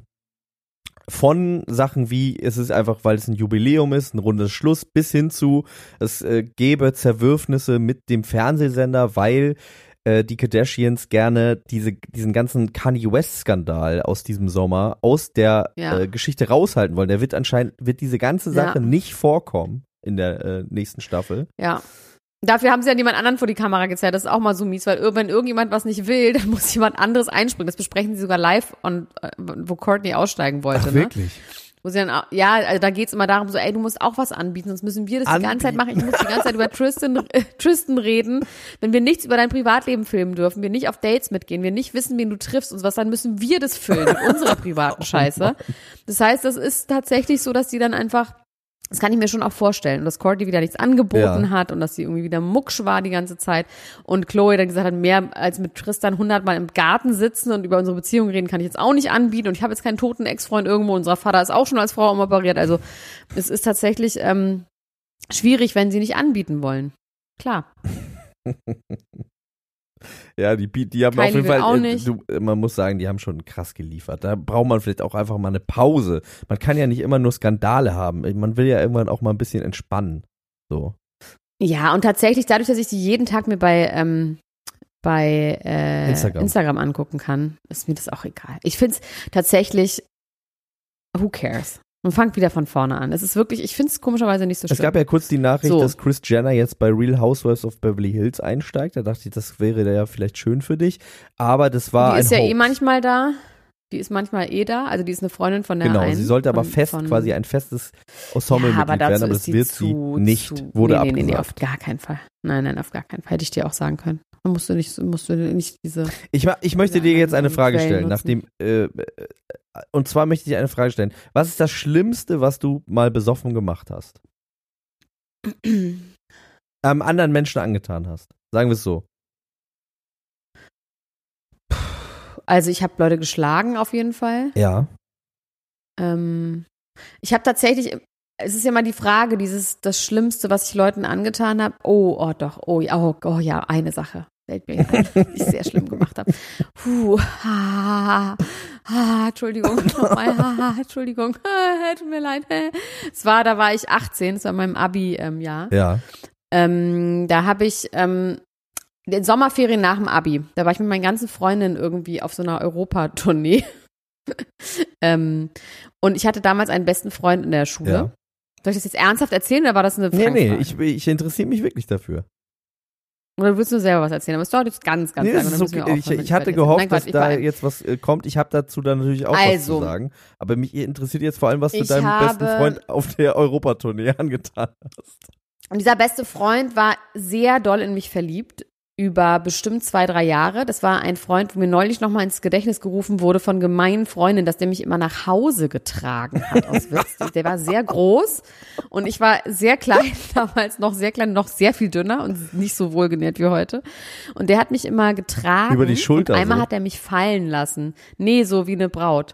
von Sachen wie, es ist einfach, weil es ein Jubiläum ist, ein rundes Schluss, bis hin zu, es gäbe Zerwürfnisse mit dem Fernsehsender, weil die Kardashians gerne diesen ganzen Kanye West-Skandal aus diesem Sommer aus der Geschichte raushalten wollen. Der wird diese ganze Sache nicht vorkommen in der nächsten Staffel. Ja. Dafür haben sie ja niemand anderen vor die Kamera gezerrt. Das ist auch mal so mies, weil wenn irgendjemand was nicht will, dann muss jemand anderes einspringen. Das besprechen sie sogar live, wo Courtney aussteigen wollte. Ach, wirklich? Wo sie dann, also da geht's immer darum, so, ey, du musst auch was anbieten, sonst müssen wir das die ganze Zeit machen. Ich muss die ganze Zeit über Tristan reden. Wenn wir nichts über dein Privatleben filmen dürfen, wir nicht auf Dates mitgehen, wir nicht wissen, wen du triffst und was, dann müssen wir das filmen mit unserer privaten Scheiße. Das heißt, das ist tatsächlich so, dass die dann einfach, das kann ich mir schon auch vorstellen. Und dass Courtney wieder nichts angeboten hat und dass sie irgendwie wieder mucksch war die ganze Zeit. Und Chloe dann gesagt hat, mehr als mit Tristan 100-mal im Garten sitzen und über unsere Beziehung reden, kann ich jetzt auch nicht anbieten. Und ich habe jetzt keinen toten Ex-Freund irgendwo. Unser Vater ist auch schon als Frau umoperiert. Also es ist tatsächlich schwierig, wenn sie nicht anbieten wollen. Klar. Ja, die haben Kylie auf jeden Fall, auch nicht. Man muss sagen, die haben schon krass geliefert. Da braucht man vielleicht auch einfach mal eine Pause. Man kann ja nicht immer nur Skandale haben. Man will ja irgendwann auch mal ein bisschen entspannen. So. Ja, und tatsächlich, dadurch, dass ich die jeden Tag mir bei Instagram angucken kann, ist mir das auch egal. Ich finde es tatsächlich, who cares? Und fangt wieder von vorne an. Es ist wirklich, ich finde es komischerweise nicht so schlimm. Es gab ja kurz die Nachricht, dass Kris Jenner jetzt bei Real Housewives of Beverly Hills einsteigt. Da dachte ich, das wäre ja vielleicht schön für dich. Aber das war die ist ja Hoax. manchmal da. Die ist manchmal da. Also die ist eine Freundin von der Genau, sie sollte aber quasi ein festes Ensemblemitglied werden, aber das wird sie nicht. Wurde abgesagt. Nee, auf gar keinen Fall. Nein, auf gar keinen Fall. Hätte ich dir auch sagen können. Dann musst du nicht diese. Ich möchte dir jetzt eine Frage stellen, und zwar möchte ich eine Frage stellen. Was ist das Schlimmste, was du mal besoffen gemacht hast? Anderen Menschen angetan hast. Sagen wir es so. Also ich habe Leute geschlagen auf jeden Fall. Ja. Ich habe tatsächlich, es ist ja mal die Frage, das Schlimmste, was ich Leuten angetan habe. Oh ja, eine Sache. Fällt mir ein, die ich sehr schlimm gemacht habe. Entschuldigung, nochmal, Entschuldigung, tut mir leid. Da war ich 18, das war in meinem Abi-Jahr. Ja. Da habe ich den Sommerferien nach dem Abi, da war ich mit meinen ganzen Freundinnen irgendwie auf so einer Europatournee. Und ich hatte damals einen besten Freund in der Schule. Ja. Soll ich das jetzt ernsthaft erzählen oder war das eine Frage? Nee, ich interessiere mich wirklich dafür. Oder willst du selber was erzählen? Aber es dauert jetzt ganz lange. Ist okay. Ich hatte gehofft, dass da jetzt was kommt. Ich habe dazu dann natürlich auch was zu sagen. Aber mich interessiert jetzt vor allem, was du deinem besten Freund auf der Europatournee angetan hast. Und dieser beste Freund war sehr doll in mich verliebt. über bestimmt 2-3 Jahre. Das war ein Freund, wo mir neulich nochmal ins Gedächtnis gerufen wurde von gemeinen Freundinnen, dass der mich immer nach Hause getragen hat aus Witz. Der war sehr groß und ich war sehr klein, damals noch sehr klein, noch sehr viel dünner und nicht so wohlgenährt wie heute. Und der hat mich immer getragen. Über die Schulter. Und einmal so. hat er mich fallen lassen. Nee, so wie eine Braut.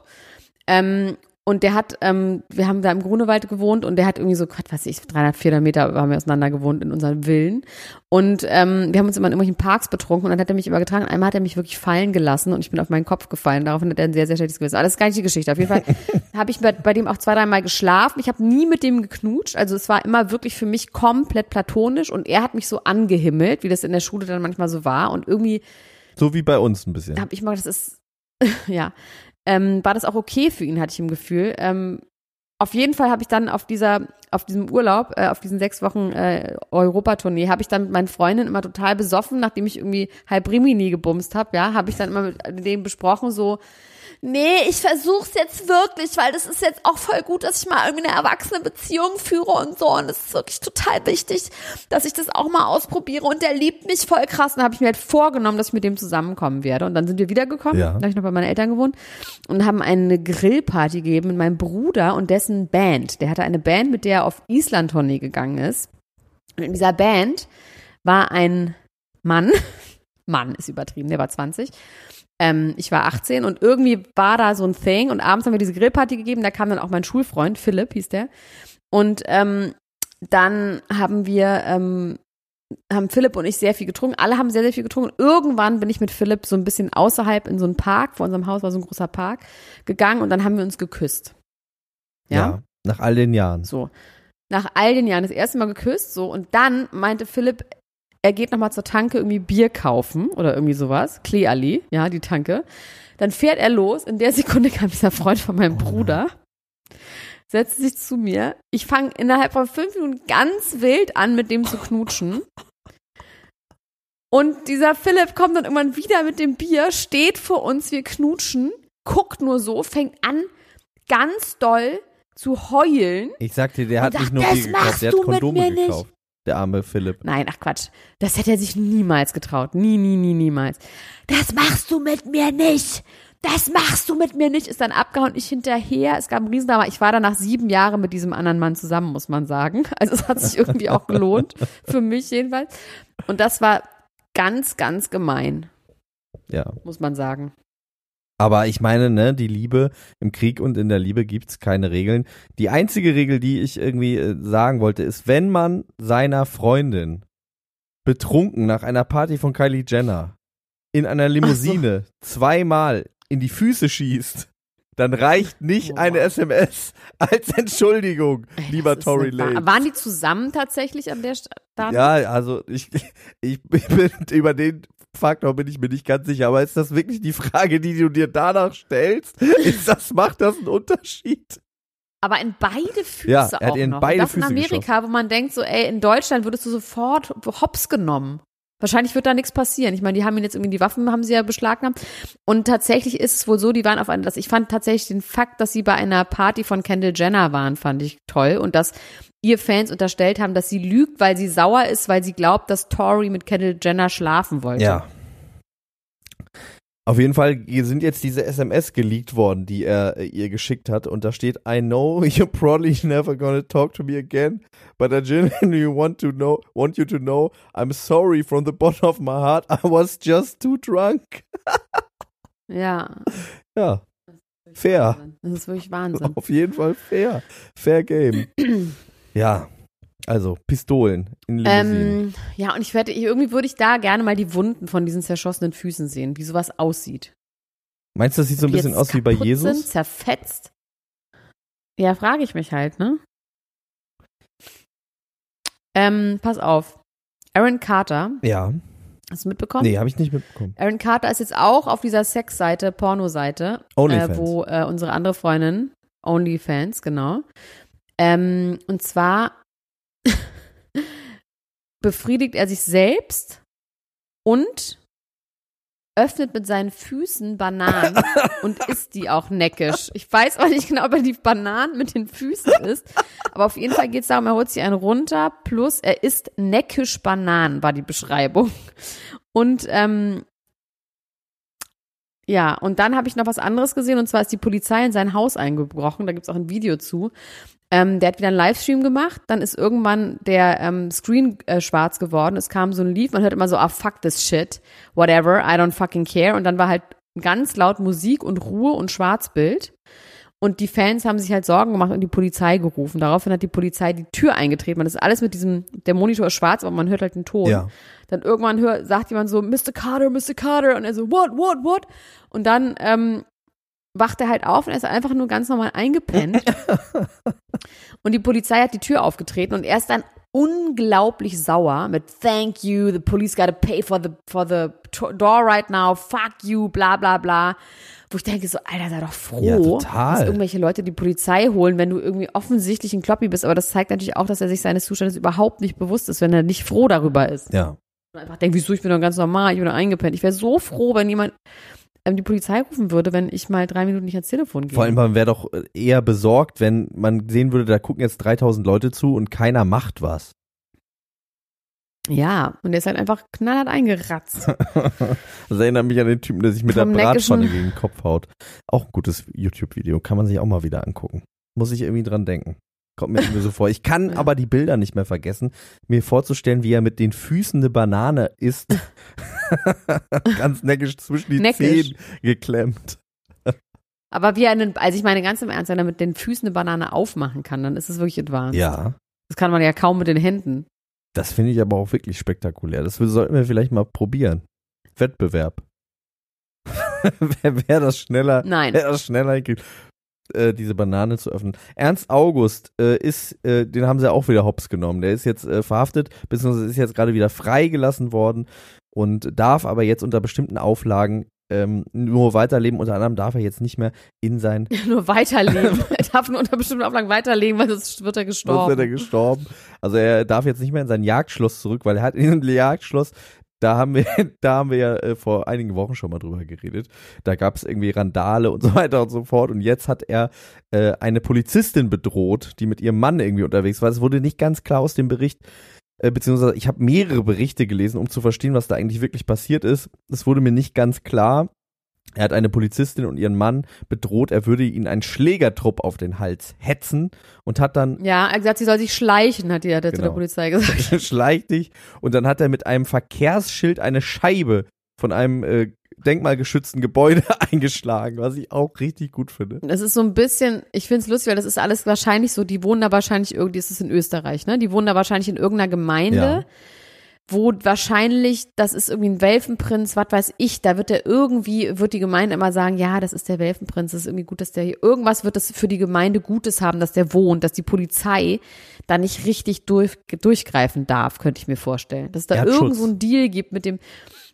Und der hat, wir haben da im Grunewald gewohnt und der hat irgendwie so, Gott, was weiß ich, 300, 400 Meter haben wir auseinander gewohnt in unseren Villen. Und wir haben uns immer in irgendwelchen Parks betrunken und dann hat er mich immer getragen. Einmal hat er mich wirklich fallen gelassen und ich bin auf meinen Kopf gefallen. Daraufhin hat er ein sehr, sehr schlechtes Gewissen. Aber das ist gar nicht die Geschichte. Auf jeden Fall habe ich bei dem auch 2-3 Mal geschlafen. Ich habe nie mit dem geknutscht. Also es war immer wirklich für mich komplett platonisch und er hat mich so angehimmelt, wie das in der Schule dann manchmal so war. Und irgendwie So wie bei uns ein bisschen. habe ich mal, das ist, ja, war das auch okay für ihn, hatte ich im Gefühl. Auf jeden Fall habe ich dann auf diesem Urlaub, auf diesen 6 Wochen Europatournee, habe ich dann mit meinen Freundinnen immer total besoffen, nachdem ich irgendwie halb Rimini gebumst habe, ja, habe ich dann immer mit denen besprochen, so, nee, ich versuch's jetzt wirklich, weil das ist jetzt auch voll gut, dass ich mal irgendwie eine erwachsene Beziehung führe und so und es ist wirklich total wichtig, dass ich das auch mal ausprobiere und der liebt mich voll krass und dann habe ich mir halt vorgenommen, dass ich mit dem zusammenkommen werde und dann sind wir wiedergekommen, da habe ich noch bei meinen Eltern gewohnt und haben eine Grillparty gegeben mit meinem Bruder und dessen Band, der hatte eine Band, mit der er auf Island-Tournee gegangen ist und in dieser Band war ein Mann ist übertrieben, der war 20. Ich war 18 und irgendwie war da so ein Thing und abends haben wir diese Grillparty gegeben, da kam dann auch mein Schulfreund, Philipp hieß der und dann haben Philipp und ich sehr viel getrunken, alle haben sehr, sehr viel getrunken und irgendwann bin ich mit Philipp so ein bisschen außerhalb in so einen Park, vor unserem Haus war so ein großer Park, gegangen und dann haben wir uns geküsst. Ja, nach all den Jahren. So, nach all den Jahren das erste Mal geküsst, so und dann meinte Philipp, er geht nochmal zur Tanke irgendwie Bier kaufen oder irgendwie sowas. Kleeallee, ja, die Tanke. Dann fährt er los. In der Sekunde kam dieser Freund von meinem Bruder, setzt sich zu mir. Ich fange innerhalb von 5 Minuten ganz wild an, mit dem zu knutschen. Und dieser Philipp kommt dann irgendwann wieder mit dem Bier, steht vor uns, wir knutschen, guckt nur so, fängt an, ganz doll zu heulen. Ich sag dir, der hat nicht nur Bier gekauft, der hat Kondome gekauft. Der arme Philipp. Nein, ach Quatsch. Das hätte er sich niemals getraut. Niemals. Das machst du mit mir nicht. Das machst du mit mir nicht. Ist dann abgehauen, ich hinterher. Es gab einen Riesendrama. Ich war dann nach 7 Jahren mit diesem anderen Mann zusammen, muss man sagen. Also es hat sich irgendwie auch gelohnt. Für mich jedenfalls. Und das war ganz, ganz gemein. Ja. Muss man sagen. Aber ich meine, ne, die Liebe, im Krieg und in der Liebe gibt's keine Regeln. Die einzige Regel, die ich irgendwie sagen wollte, ist, wenn man seiner Freundin betrunken nach einer Party von Kylie Jenner in einer Limousine 2-mal in die Füße schießt, dann reicht nicht eine SMS als Entschuldigung, lieber Tory Lanez. Waren die zusammen tatsächlich an der Stelle? Ja, also ich bin über den Faktor bin ich mir nicht ganz sicher, aber ist das wirklich die Frage, die du dir danach stellst? Macht das einen Unterschied? Aber in beide Füße ja, er hat auch in noch. Beide das Füße in Amerika, geschossen. wo man denkt so, ey, in Deutschland würdest du sofort hops genommen. Wahrscheinlich wird da nichts passieren. Ich meine, die haben ihn jetzt irgendwie, die Waffen haben sie ja beschlagnahmt. Und tatsächlich ist es wohl so, die waren auf einer, ich fand tatsächlich den Fakt, dass sie bei einer Party von Kendall Jenner waren, fand ich toll. Und dass ihr Fans unterstellt haben, dass sie lügt, weil sie sauer ist, weil sie glaubt, dass Tory mit Kendall Jenner schlafen wollte. Ja. Auf jeden Fall sind jetzt diese SMS geleakt worden, die er ihr geschickt hat. Und da steht, I know you're probably never gonna talk to me again, but I genuinely want you to know, I'm sorry from the bottom of my heart, I was just too drunk. Ja. Ja, fair. Das ist wirklich Wahnsinn. Auf jeden Fall fair. Fair game. Ja, also Pistolen in Limousinen. Ja, und irgendwie würde ich da gerne mal die Wunden von diesen zerschossenen Füßen sehen, wie sowas aussieht. Meinst du, das sieht so ein bisschen aus wie bei Jesus? Sind, zerfetzt? Ja, frage ich mich halt, ne? Pass auf. Aaron Carter. Ja. Hast du mitbekommen? Nee, habe ich nicht mitbekommen. Aaron Carter ist jetzt auch auf dieser Sexseite, Pornoseite, wo unsere andere Freundin, OnlyFans, genau. Und zwar befriedigt er sich selbst und öffnet mit seinen Füßen Bananen und isst die auch neckisch. Ich weiß auch nicht genau, ob er die Bananen mit den Füßen isst, aber auf jeden Fall geht es darum, er holt sich einen runter, plus er isst neckisch Bananen, war die Beschreibung. Und ja, und dann habe ich noch was anderes gesehen, und zwar ist die Polizei in sein Haus eingebrochen, da gibt's auch ein Video zu. Der hat wieder einen Livestream gemacht, dann ist irgendwann der Screen schwarz geworden, es kam so ein Lied, man hört immer so, fuck this shit, whatever, I don't fucking care, und dann war halt ganz laut Musik und Ruhe und Schwarzbild. Und die Fans haben sich halt Sorgen gemacht und die Polizei gerufen. Daraufhin hat die Polizei die Tür eingetreten. Man ist alles mit der Monitor ist schwarz, aber man hört halt den Ton. Ja. Dann irgendwann sagt jemand so, Mr. Carter. Und er so, what? Und dann wacht er halt auf und er ist einfach nur ganz normal eingepennt. Und die Polizei hat die Tür aufgetreten und er ist dann unglaublich sauer mit Thank you, the police gotta pay for the door right now, fuck you, bla bla bla. Wo ich denke so, Alter, sei doch froh, dass irgendwelche Leute die Polizei holen, wenn du irgendwie offensichtlich ein Kloppi bist. Aber das zeigt natürlich auch, dass er sich seines Zustandes überhaupt nicht bewusst ist, wenn er nicht froh darüber ist. Ja. Und einfach denkt, wieso, ich bin doch ganz normal, ich bin doch eingepennt. Ich wäre so froh, wenn jemand die Polizei rufen würde, wenn ich mal 3 Minuten nicht ans Telefon gehe. Vor allem, man wäre doch eher besorgt, wenn man sehen würde, da gucken jetzt 3000 Leute zu und keiner macht was. Ja, und der ist halt einfach knallhart eingeratzt. Das erinnert mich an den Typen, der sich mit der Bratpfanne gegen den Kopf haut. Auch ein gutes YouTube-Video, kann man sich auch mal wieder angucken. Muss ich irgendwie dran denken. Kommt mir irgendwie so vor. Ich kann aber die Bilder nicht mehr vergessen, mir vorzustellen, wie er mit den Füßen eine Banane isst. Ganz neckisch zwischen die Zehen geklemmt. Aber wie also ich meine ganz im Ernst, wenn er mit den Füßen eine Banane aufmachen kann, dann ist es wirklich advanced. Ja. Das kann man ja kaum mit den Händen. Das finde ich aber auch wirklich spektakulär. Das sollten wir vielleicht mal probieren. Wettbewerb. Wer das schneller hinkriegt, diese Banane zu öffnen. Ernst August den haben sie auch wieder hops genommen. Der ist jetzt verhaftet, beziehungsweise ist jetzt gerade wieder freigelassen worden und darf aber jetzt unter bestimmten Auflagen nur weiterleben. Unter anderem darf er jetzt nicht mehr in sein... Nur weiterleben. Er darf nur unter bestimmten Auflagen weiterleben, weil sonst wird er gestorben. Also er darf jetzt nicht mehr in sein Jagdschloss zurück, weil er hat in dem Jagdschloss, da haben wir ja vor einigen Wochen schon mal drüber geredet. Da gab es irgendwie Randale und so weiter und so fort. Und jetzt hat er eine Polizistin bedroht, die mit ihrem Mann irgendwie unterwegs war. Das wurde nicht ganz klar aus dem Bericht, beziehungsweise ich habe mehrere Berichte gelesen, um zu verstehen, was da eigentlich wirklich passiert ist. Das wurde mir nicht ganz klar. Er hat eine Polizistin und ihren Mann bedroht, er würde ihnen einen Schlägertrupp auf den Hals hetzen und hat dann... Ja, er hat gesagt, sie soll sich schleichen, hat er zu der Polizei gesagt. Schleich dich. Und dann hat er mit einem Verkehrsschild eine Scheibe von einem denkmalgeschützten Gebäude eingeschlagen, was ich auch richtig gut finde. Das ist so ein bisschen, ich finde es lustig, weil das ist alles wahrscheinlich so, die wohnen da wahrscheinlich irgendwie, das ist in Österreich, ne? Die wohnen da wahrscheinlich in irgendeiner Gemeinde, wo wahrscheinlich, das ist irgendwie ein Welfenprinz, was weiß ich, da wird die Gemeinde immer sagen, ja, das ist der Welfenprinz, das ist irgendwie gut, dass der hier, irgendwas wird das für die Gemeinde Gutes haben, dass der wohnt, dass die Polizei da nicht richtig durchgreifen darf, könnte ich mir vorstellen. Dass es da irgend so ein Deal gibt mit dem,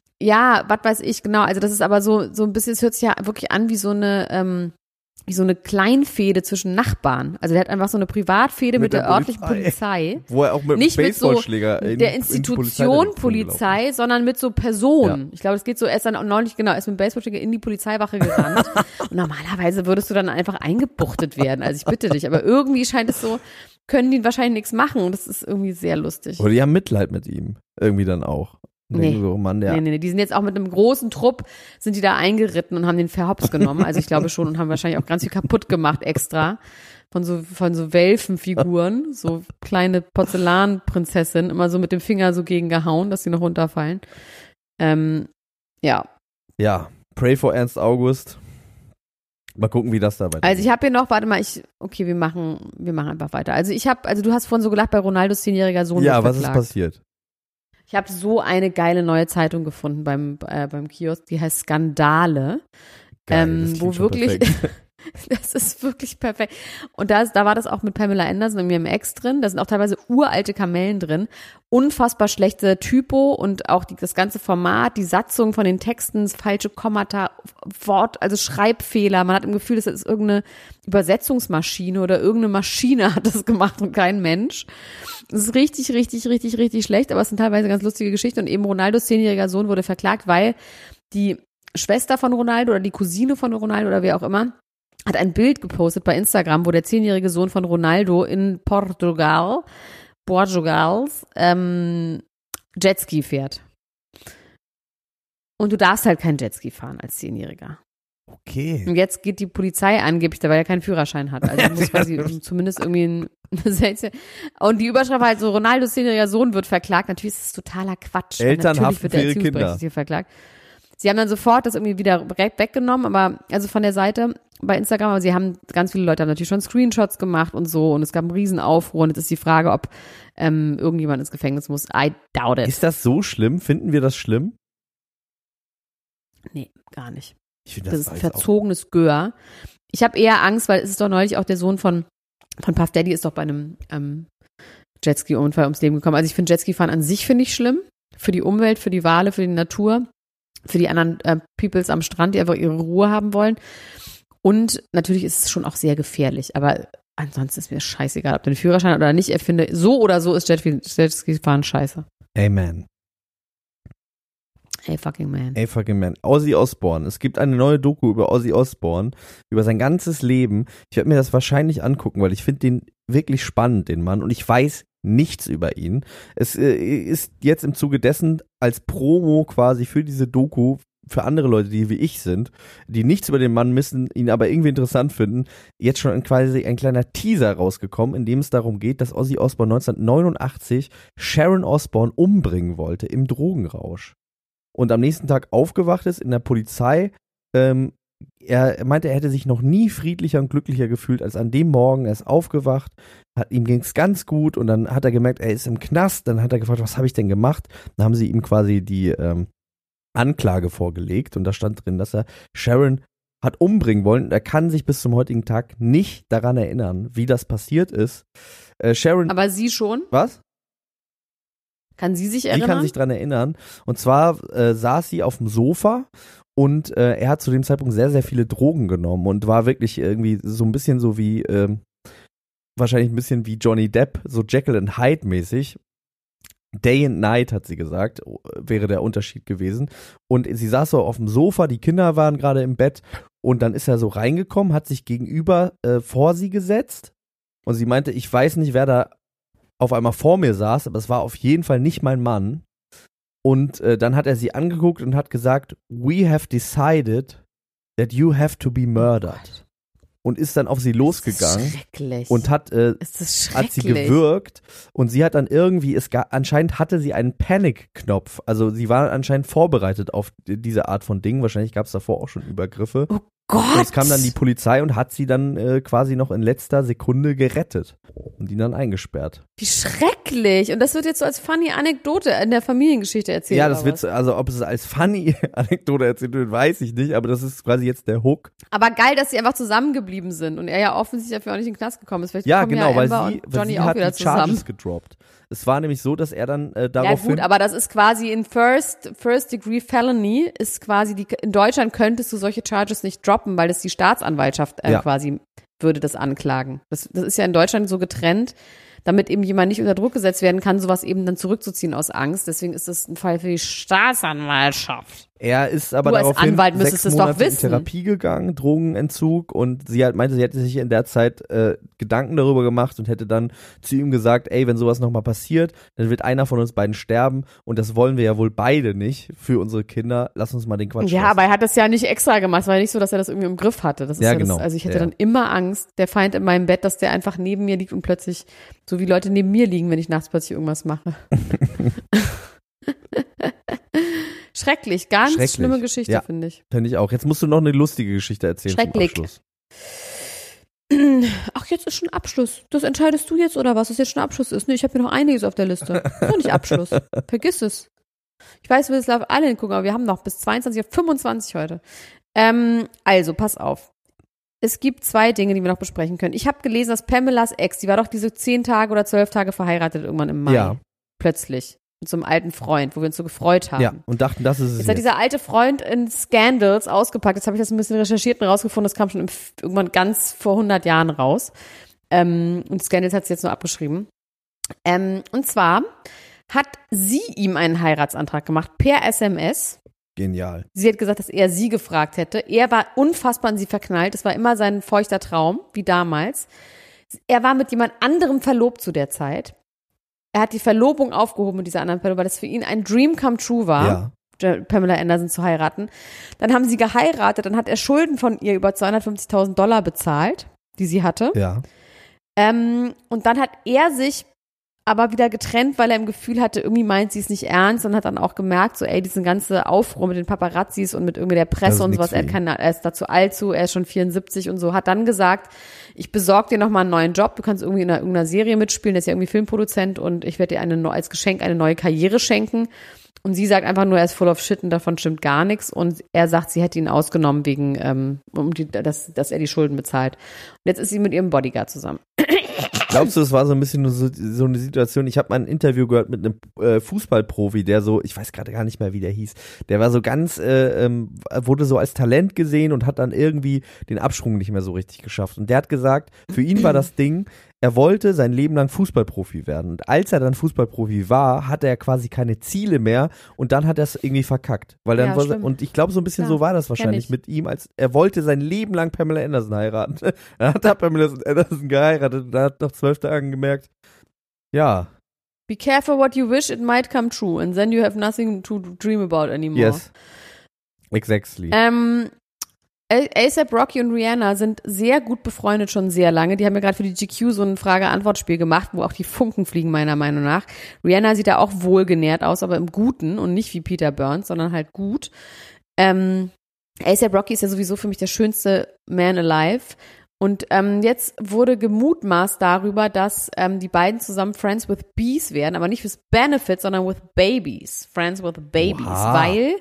ja, was weiß ich, genau, also das ist aber so ein bisschen, es hört sich ja wirklich an wie so eine Kleinfehde zwischen Nachbarn. Also der hat einfach so eine Privatfehde mit der örtlichen Polizei. Wo er auch mit nicht einem Baseballschläger mit so der Institution Polizei, sondern mit so Personen. Ja. Ich glaube, es geht so, er ist dann neulich, genau, er ist mit dem Baseballschläger in die Polizeiwache gerannt. Und normalerweise würdest du dann einfach eingebuchtet werden. Also ich bitte dich. Aber irgendwie scheint es so, können die wahrscheinlich nichts machen. Und das ist irgendwie sehr lustig. Oder die haben Mitleid mit ihm. Irgendwie dann auch. Nee. So, Mann, Nee, die sind jetzt auch mit einem großen Trupp, sind die da eingeritten und haben den verhops genommen. Also ich glaube schon, und haben wahrscheinlich auch ganz viel kaputt gemacht extra. Von so Welfenfiguren, so kleine Porzellanprinzessinnen, immer so mit dem Finger so gegen gehauen, dass sie noch runterfallen. Ja. Ja, pray for Ernst August. Mal gucken, wie das da weitergeht. Also ich habe hier noch, warte mal, wir machen einfach weiter. Also du hast vorhin so gelacht, bei Ronaldos 10-jähriger Sohn. Ja, was ist passiert? Ich habe so eine geile neue Zeitung gefunden beim Kiosk, die heißt Skandale. Geil, wo wirklich, das ist wirklich perfekt. Und da war das auch mit Pamela Anderson und mir im Ex drin. Da sind auch teilweise uralte Kamellen drin. Unfassbar schlechte Typo und auch das ganze Format, die Satzung von den Texten, falsche Kommata, also Schreibfehler. Man hat im Gefühl, das ist irgendeine Übersetzungsmaschine oder irgendeine Maschine hat das gemacht und kein Mensch. Das ist richtig, richtig, richtig, richtig schlecht, aber es sind teilweise ganz lustige Geschichten. Und eben Ronaldos 10-jähriger Sohn wurde verklagt, weil die Schwester von Ronaldo oder die Cousine von Ronaldo oder wer auch immer hat ein Bild gepostet bei Instagram, wo der 10-jährige Sohn von Ronaldo in Portugals Jetski fährt. Und du darfst halt kein Jetski fahren als 10-Jähriger. Okay. Und jetzt geht die Polizei angeblich, weil er keinen Führerschein hat. Also muss quasi zumindest irgendwie und die Überschrift halt so, Ronaldos 10-jähriger Sohn wird verklagt. Natürlich ist das totaler Quatsch. Eltern haften für ihre Kinder. Hier verklagt. Sie haben dann sofort das irgendwie wieder weggenommen, aber also von der Seite bei Instagram, aber ganz viele Leute haben natürlich schon Screenshots gemacht und so und es gab einen riesen Aufruhr und jetzt ist die Frage, ob irgendjemand ins Gefängnis muss. I doubt it. Ist das so schlimm? Finden wir das schlimm? Nee, gar nicht. Ich finde Das ist ein verzogenes Gör. Ich habe eher Angst, weil es ist doch neulich auch der Sohn von Puff Daddy ist doch bei einem Jetski-Unfall ums Leben gekommen. Also ich finde Jetski-Fahren an sich finde ich schlimm. Für die Umwelt, für die Wale, für die Natur, für die anderen Peoples am Strand, die einfach ihre Ruhe haben wollen. Und natürlich ist es schon auch sehr gefährlich. Aber ansonsten ist mir scheißegal, ob du einen Führerschein oder nicht. Ich finde, so oder so ist Jetski-Fahren scheiße. Amen. Ey, fucking man. Ey, fucking man. Ozzy Osbourne. Es gibt eine neue Doku über Ozzy Osbourne, über sein ganzes Leben. Ich werde mir das wahrscheinlich angucken, weil ich finde den wirklich spannend, den Mann. Und ich weiß nichts über ihn. Es ist jetzt im Zuge dessen als Promo quasi für diese Doku für andere Leute, die wie ich sind, die nichts über den Mann wissen, ihn aber irgendwie interessant finden, jetzt schon quasi ein kleiner Teaser rausgekommen, in dem es darum geht, dass Ozzy Osbourne 1989 Sharon Osbourne umbringen wollte im Drogenrausch. Und am nächsten Tag aufgewacht ist in der Polizei. Er meinte, er hätte sich noch nie friedlicher und glücklicher gefühlt als an dem Morgen. Er ist aufgewacht, ihm ging es ganz gut und dann hat er gemerkt, er ist im Knast. Dann hat er gefragt, was habe ich denn gemacht? Dann haben sie ihm quasi die Anklage vorgelegt und da stand drin, dass er Sharon hat umbringen wollen. Und er kann sich bis zum heutigen Tag nicht daran erinnern, wie das passiert ist. Sharon. Aber sie schon? Was? Kann sie sich erinnern? Sie kann sich dran erinnern. Und zwar saß sie auf dem Sofa und er hat zu dem Zeitpunkt sehr, sehr viele Drogen genommen und war wirklich irgendwie so ein bisschen so wie, wahrscheinlich ein bisschen wie Johnny Depp, so Jekyll and Hyde mäßig. Day and Night, hat sie gesagt, wäre der Unterschied gewesen. Und sie saß so auf dem Sofa, die Kinder waren gerade im Bett und dann ist er so reingekommen, hat sich gegenüber vor sie gesetzt und sie meinte, ich weiß nicht, wer da auf einmal vor mir saß, aber es war auf jeden Fall nicht mein Mann. Und dann hat er sie angeguckt und hat gesagt, we have decided that you have to be murdered. Und ist dann auf sie losgegangen und hat sie gewürgt und sie hat dann irgendwie, anscheinend hatte sie einen Panic-Knopf, also sie war anscheinend vorbereitet auf diese Art von Dingen, wahrscheinlich gab es davor auch schon Übergriffe. Oh Gott! Und es kam dann die Polizei und hat sie dann quasi noch in letzter Sekunde gerettet und ihn dann eingesperrt. Wie schrecklich! Und das wird jetzt so als funny Anekdote in der Familiengeschichte erzählt. Ja, das wird, also ob es als funny Anekdote erzählt wird, weiß ich nicht, aber das ist quasi jetzt der Hook. Aber geil, dass sie einfach zusammengeblieben sind und er ja offensichtlich dafür auch nicht in den Knast gekommen ist. Vielleicht ja, kommen genau, ja Amber weil Johnny sie auch hat wieder die Charges zusammen. gedroppt. Es war nämlich so, dass er dann daraufhin... Ja gut, aber das ist quasi in First Degree Felony ist quasi in Deutschland könntest du solche Charges nicht droppen, weil das die Staatsanwaltschaft quasi würde das anklagen. Das ist ja in Deutschland so getrennt, damit eben jemand nicht unter Druck gesetzt werden kann, sowas eben dann zurückzuziehen aus Angst. Deswegen ist das ein Fall für die Staatsanwaltschaft. Er ist aber du als daraufhin Anwalt 6 das Monate doch wissen. in Therapie gegangen, Drogenentzug und sie meinte, sie hätte sich in der Zeit Gedanken darüber gemacht und hätte dann zu ihm gesagt, ey, wenn sowas nochmal passiert, dann wird einer von uns beiden sterben und das wollen wir ja wohl beide nicht für unsere Kinder. Lass uns mal den Quatsch Ja, lassen. aber er hat das ja nicht extra gemacht. Es war ja nicht so, dass er das irgendwie im Griff hatte. Das ist Ja, ja genau. Das, also ich hätte dann immer Angst, der Feind in meinem Bett, dass der einfach neben mir liegt und plötzlich, so wie Leute neben mir liegen, wenn ich nachts plötzlich irgendwas mache. Schrecklich, ganz schlimme Geschichte, finde ich. Finde ich auch. Jetzt musst du noch eine lustige Geschichte erzählen Schrecklich. zum Abschluss. Ach, jetzt ist schon Abschluss. Das entscheidest du jetzt oder was? Dass jetzt schon Abschluss ist? Nee, ich habe hier noch einiges auf der Liste. Das ist noch nicht Abschluss. Vergiss es. Ich weiß, wir das alle hingucken, aber wir haben noch bis 22:25 heute. Also, pass auf. Es gibt 2 Dinge, die wir noch besprechen können. Ich habe gelesen, dass Pamelas Ex, die war doch diese 10 Tage oder 12 Tage verheiratet irgendwann im Mai. Ja. Plötzlich. Mit so einem alten Freund, wo wir uns so gefreut haben. Ja, und dachten, das ist es Jetzt hat dieser alte Freund in Scandals ausgepackt. Jetzt habe ich das ein bisschen recherchiert und rausgefunden. Das kam schon irgendwann ganz vor 100 Jahren raus. Und Scandals hat es jetzt nur abgeschrieben. Und zwar hat sie ihm einen Heiratsantrag gemacht per SMS. Genial. Sie hat gesagt, dass er sie gefragt hätte. Er war unfassbar an sie verknallt. Es war immer sein feuchter Traum, wie damals. Er war mit jemand anderem verlobt zu der Zeit. Er hat die Verlobung aufgehoben mit dieser anderen Person, weil das für ihn ein Dream come true war. Ja. Pamela Anderson zu heiraten. Dann haben sie geheiratet, dann hat er Schulden von ihr über $250.000 bezahlt, die sie hatte. Ja. Und dann hat er sich aber wieder getrennt, weil er im Gefühl hatte, irgendwie meint sie es nicht ernst und hat dann auch gemerkt, so diesen ganze Aufruhr mit den Paparazzis und mit irgendwie der Presse und sowas, er ist dazu alt zu, er ist schon 74 und so, hat dann gesagt, ich besorge dir nochmal einen neuen Job, du kannst irgendwie in irgendeiner Serie mitspielen, der ist ja irgendwie Filmproduzent und ich werde dir als Geschenk eine neue Karriere schenken. Und sie sagt einfach nur, er ist full of shit und davon stimmt gar nichts. Und er sagt, sie hätte ihn ausgenommen wegen, dass er die Schulden bezahlt. Und jetzt ist sie mit ihrem Bodyguard zusammen. Glaubst du, es war so ein bisschen so eine Situation? Ich habe mal ein Interview gehört mit einem Fußballprofi, der so, ich weiß gerade gar nicht mehr, wie der hieß, der war so ganz, wurde so als Talent gesehen und hat dann irgendwie den Absprung nicht mehr so richtig geschafft. Und der hat gesagt, für ihn war das Ding, er wollte sein Leben lang Fußballprofi werden. Und als er dann Fußballprofi war, hatte er quasi keine Ziele mehr und dann hat er es irgendwie verkackt. Weil dann und ich glaube, so ein bisschen so war das wahrscheinlich mit ihm, als er wollte sein Leben lang Pamela Anderson heiraten. Dann hat er Pamela Anderson geheiratet und er hat nach 12 Tagen gemerkt, ja. Be careful what you wish, it might come true and then you have nothing to dream about anymore. Yes, exactly. A$AP Rocky und Rihanna sind sehr gut befreundet schon sehr lange. Die haben ja gerade für die GQ so ein Frage-Antwort-Spiel gemacht, wo auch die Funken fliegen, meiner Meinung nach. Rihanna sieht da auch wohlgenährt aus, aber im Guten und nicht wie Peter Burns, sondern halt gut. A$AP Rocky ist ja sowieso für mich der schönste Man alive. Und jetzt wurde gemutmaßt darüber, dass die beiden zusammen Friends with Bees werden, aber nicht with Benefits, sondern with Babies. Friends with Babies, weil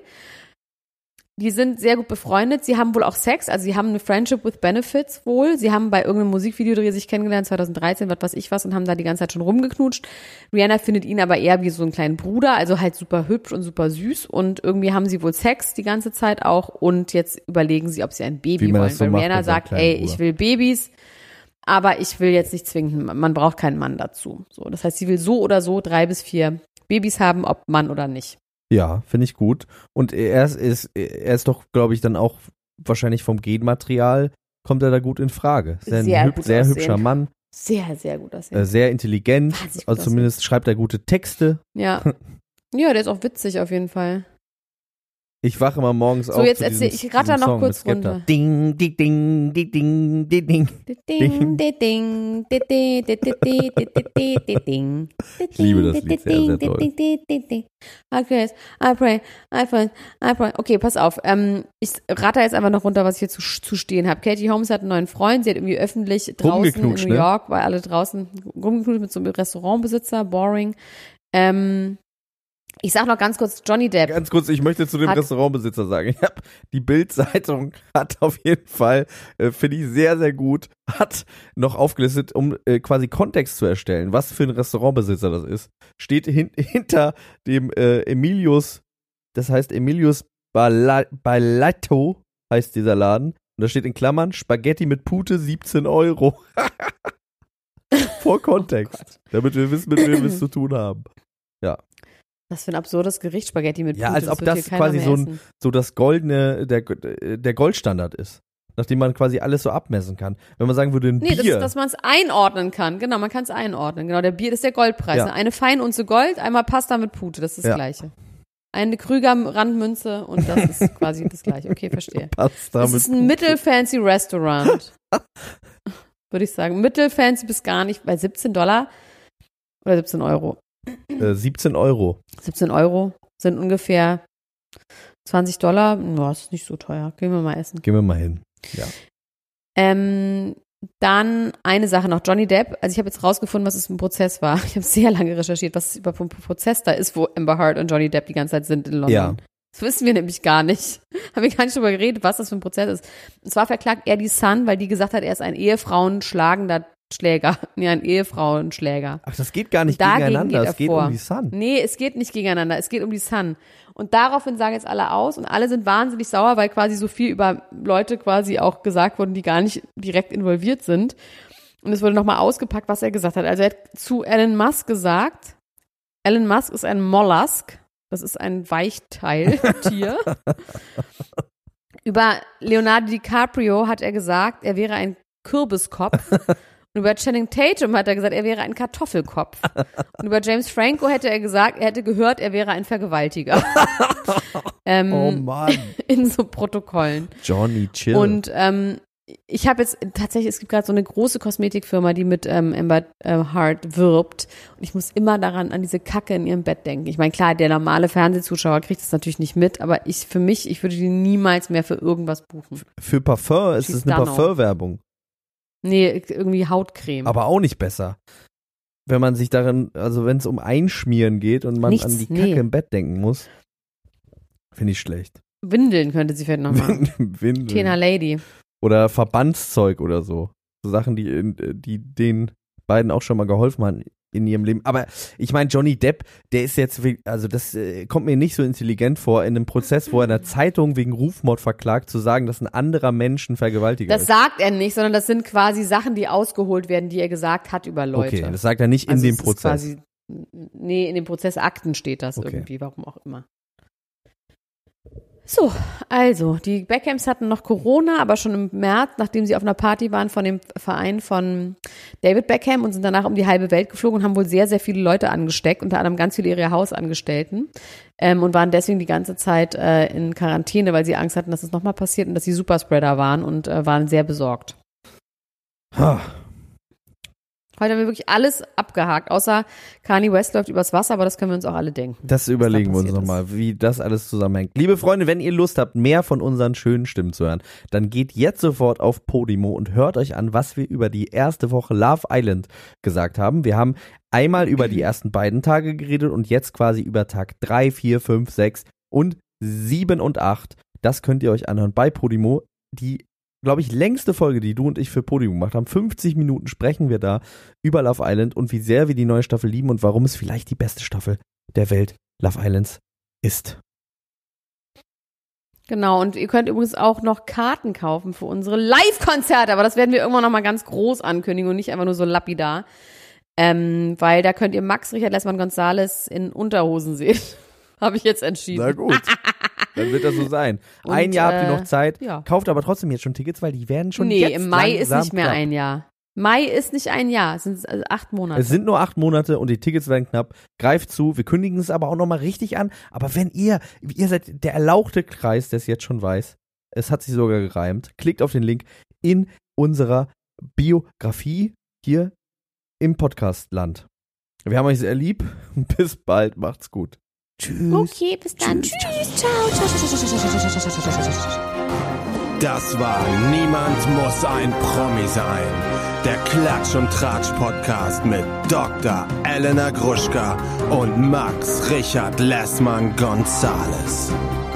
die sind sehr gut befreundet. Sie haben wohl auch Sex, also sie haben eine Friendship with Benefits wohl. Sie haben bei irgendeinem Musikvideodreh sich kennengelernt, 2013, was weiß ich was, und haben da die ganze Zeit schon rumgeknutscht. Rihanna findet ihn aber eher wie so einen kleinen Bruder, also halt super hübsch und super süß. Und irgendwie haben sie wohl Sex die ganze Zeit auch. Und jetzt überlegen sie, ob sie ein Baby wollen. So weil Rihanna sagt, ich will Babys, aber ich will jetzt nicht zwingen, man braucht keinen Mann dazu. So, das heißt, sie will so oder so 3 bis 4 Babys haben, ob Mann oder nicht. Ja, finde ich gut. Und er ist doch, glaube ich, dann auch wahrscheinlich vom Genmaterial, kommt er da gut in Frage. Sehr hübscher Mann. Sehr, sehr gut aussehen. Sehr intelligent. Also zumindest schreibt er gute Texte. Ja. Ja, der ist auch witzig auf jeden Fall. Ich wache immer morgens auf. So, jetzt erzähl ich ratter noch kurz runter. Ding, ding, ding, ding, ding, ding, ding. Ich liebe das Lied sehr, sehr toll. I pray. Okay, pass auf. Ich ratter jetzt einfach noch runter, was ich hier zu stehen habe. Katie Holmes hat einen neuen Freund. Sie hat irgendwie öffentlich draußen in New York, weil alle draußen rumgeknutscht mit so einem Restaurantbesitzer. Boring. Ich sag noch ganz kurz, Johnny Depp. Ganz kurz, ich möchte zu dem Restaurantbesitzer sagen, die Bild-Zeitung hat auf jeden Fall, finde ich sehr, sehr gut, hat noch aufgelistet, um quasi Kontext zu erstellen, was für ein Restaurantbesitzer das ist. Steht hinter dem Emilius, das heißt Emilius Bailato heißt dieser Laden. Und da steht in Klammern, Spaghetti mit Pute, 17 €. Vor Kontext, damit wir wissen, mit wem wir es zu tun haben. Ja. Was für ein absurdes Gericht, Spaghetti mit Pute. Ja, als ob das quasi so das goldene, der Goldstandard ist. Nachdem man quasi alles so abmessen kann. Wenn man sagen würde, ein Bier. Nee, dass man es einordnen kann. Genau, man kann es einordnen. Genau, der Bier ist der Goldpreis. Ja. Eine Feinunze Gold, einmal Pasta mit Pute, das ist das Gleiche. Eine Krüger-Randmünze und das ist quasi das Gleiche. Okay, verstehe. Pasta das ist ein mittelfancy Restaurant. Würde ich sagen. Mittelfancy bis gar nicht, bei $17 oder 17 €. 17 €. 17 € sind ungefähr $20. No, das ist nicht so teuer. Gehen wir mal essen. Gehen wir mal hin. Ja. Dann eine Sache noch. Johnny Depp. Also ich habe jetzt rausgefunden, was es im Prozess war. Ich habe sehr lange recherchiert, was es überhaupt für ein Prozess da ist, wo Amber Heard und Johnny Depp die ganze Zeit sind in London. Ja. Das wissen wir nämlich gar nicht. Haben wir gar nicht drüber geredet, was das für ein Prozess ist. Und zwar verklagt er die Sun, weil die gesagt hat, er ist ein ehefrauenschlagender Schläger. Nee, ein Ehefrauenschläger. Ach, das geht gar nicht gegeneinander, es geht um die Sun. Nee, es geht nicht gegeneinander, es geht um die Sun. Und daraufhin sagen jetzt alle aus und alle sind wahnsinnig sauer, weil quasi so viel über Leute quasi auch gesagt wurden, die gar nicht direkt involviert sind. Und es wurde nochmal ausgepackt, was er gesagt hat. Also er hat zu Elon Musk gesagt, Elon Musk ist ein Mollusk, das ist ein Weichteiltier. Über Leonardo DiCaprio hat er gesagt, er wäre ein Kürbiskopf. Und über Channing Tatum hat er gesagt, er wäre ein Kartoffelkopf. Und über James Franco hätte er gesagt, er hätte gehört, er wäre ein Vergewaltiger. Oh Mann. In so Protokollen. Johnny, chill. Und ich habe jetzt tatsächlich, es gibt gerade so eine große Kosmetikfirma, die mit Amber Heard wirbt. Und ich muss immer an diese Kacke in ihrem Bett denken. Ich meine, klar, der normale Fernsehzuschauer kriegt das natürlich nicht mit, aber ich würde die niemals mehr für irgendwas buchen. Für Parfum ist es eine Parfum-Werbung. Nee, irgendwie Hautcreme. Aber auch nicht besser. Wenn man sich darin, also wenn es um Einschmieren geht und man an die Kacke im Bett denken muss, finde ich schlecht. Windeln könnte sie vielleicht noch machen. Windeln. Tena Lady. Oder Verbandszeug oder so. So Sachen, die den beiden auch schon mal geholfen haben in ihrem Leben. Aber ich meine, Johnny Depp, der ist jetzt, also das kommt mir nicht so intelligent vor, in einem Prozess, wo er in der Zeitung wegen Rufmord verklagt, zu sagen, dass ein anderer Mensch ein Vergewaltiger ist. Das sagt er nicht, sondern das sind quasi Sachen, die ausgeholt werden, die er gesagt hat über Leute. Okay, das sagt er nicht in dem Prozess. In den Prozessakten steht das irgendwie, warum auch immer. So, also, die Beckhams hatten noch Corona, aber schon im März, nachdem sie auf einer Party waren von dem Verein von David Beckham und sind danach um die halbe Welt geflogen und haben wohl sehr, sehr viele Leute angesteckt, unter anderem ganz viele ihrer Hausangestellten und waren deswegen die ganze Zeit in Quarantäne, weil sie Angst hatten, dass es nochmal passiert und dass sie Superspreader waren und waren sehr besorgt. Heute haben wir wirklich alles abgehakt, außer Kanye West läuft übers Wasser, aber das können wir uns auch alle denken. Das überlegen wir uns nochmal, wie das alles zusammenhängt. Liebe Freunde, wenn ihr Lust habt, mehr von unseren schönen Stimmen zu hören, dann geht jetzt sofort auf Podimo und hört euch an, was wir über die erste Woche Love Island gesagt haben. Wir haben einmal über die ersten beiden Tage geredet und jetzt quasi über Tag 3, 4, 5, 6 und 7 und 8. Das könnt ihr euch anhören bei Podimo. Die, glaube ich, längste Folge, die du und ich für Podium gemacht haben. 50 Minuten sprechen wir da über Love Island und wie sehr wir die neue Staffel lieben und warum es vielleicht die beste Staffel der Welt Love Islands ist. Genau, und ihr könnt übrigens auch noch Karten kaufen für unsere Live-Konzerte, aber das werden wir irgendwann nochmal ganz groß ankündigen und nicht einfach nur so lapidar, weil da könnt ihr Max Richard Lessmann Gonzales in Unterhosen sehen. Habe ich jetzt entschieden. Na gut. Dann wird das so sein. Und, ein Jahr habt ihr noch Zeit. Ja. Kauft aber trotzdem jetzt schon Tickets, weil die werden schon jetzt Nee, im Mai ist nicht mehr knapp. ein Jahr. Mai ist nicht ein Jahr, es sind 8 Monate. Es sind nur 8 Monate und die Tickets werden knapp. Greift zu, wir kündigen es aber auch nochmal richtig an. Aber wenn ihr seid der erlauchte Kreis, der es jetzt schon weiß, es hat sich sogar gereimt, klickt auf den Link in unserer Biografie hier im Podcastland. Wir haben euch sehr lieb. Bis bald, macht's gut. Tschüss. Okay, bis dann. Tschüss. Ciao. Das war Niemand muss ein Promi sein. Der Klatsch- und Tratsch-Podcast mit Dr. Elena Gruschka und Max Richard Lessmann Gonzales.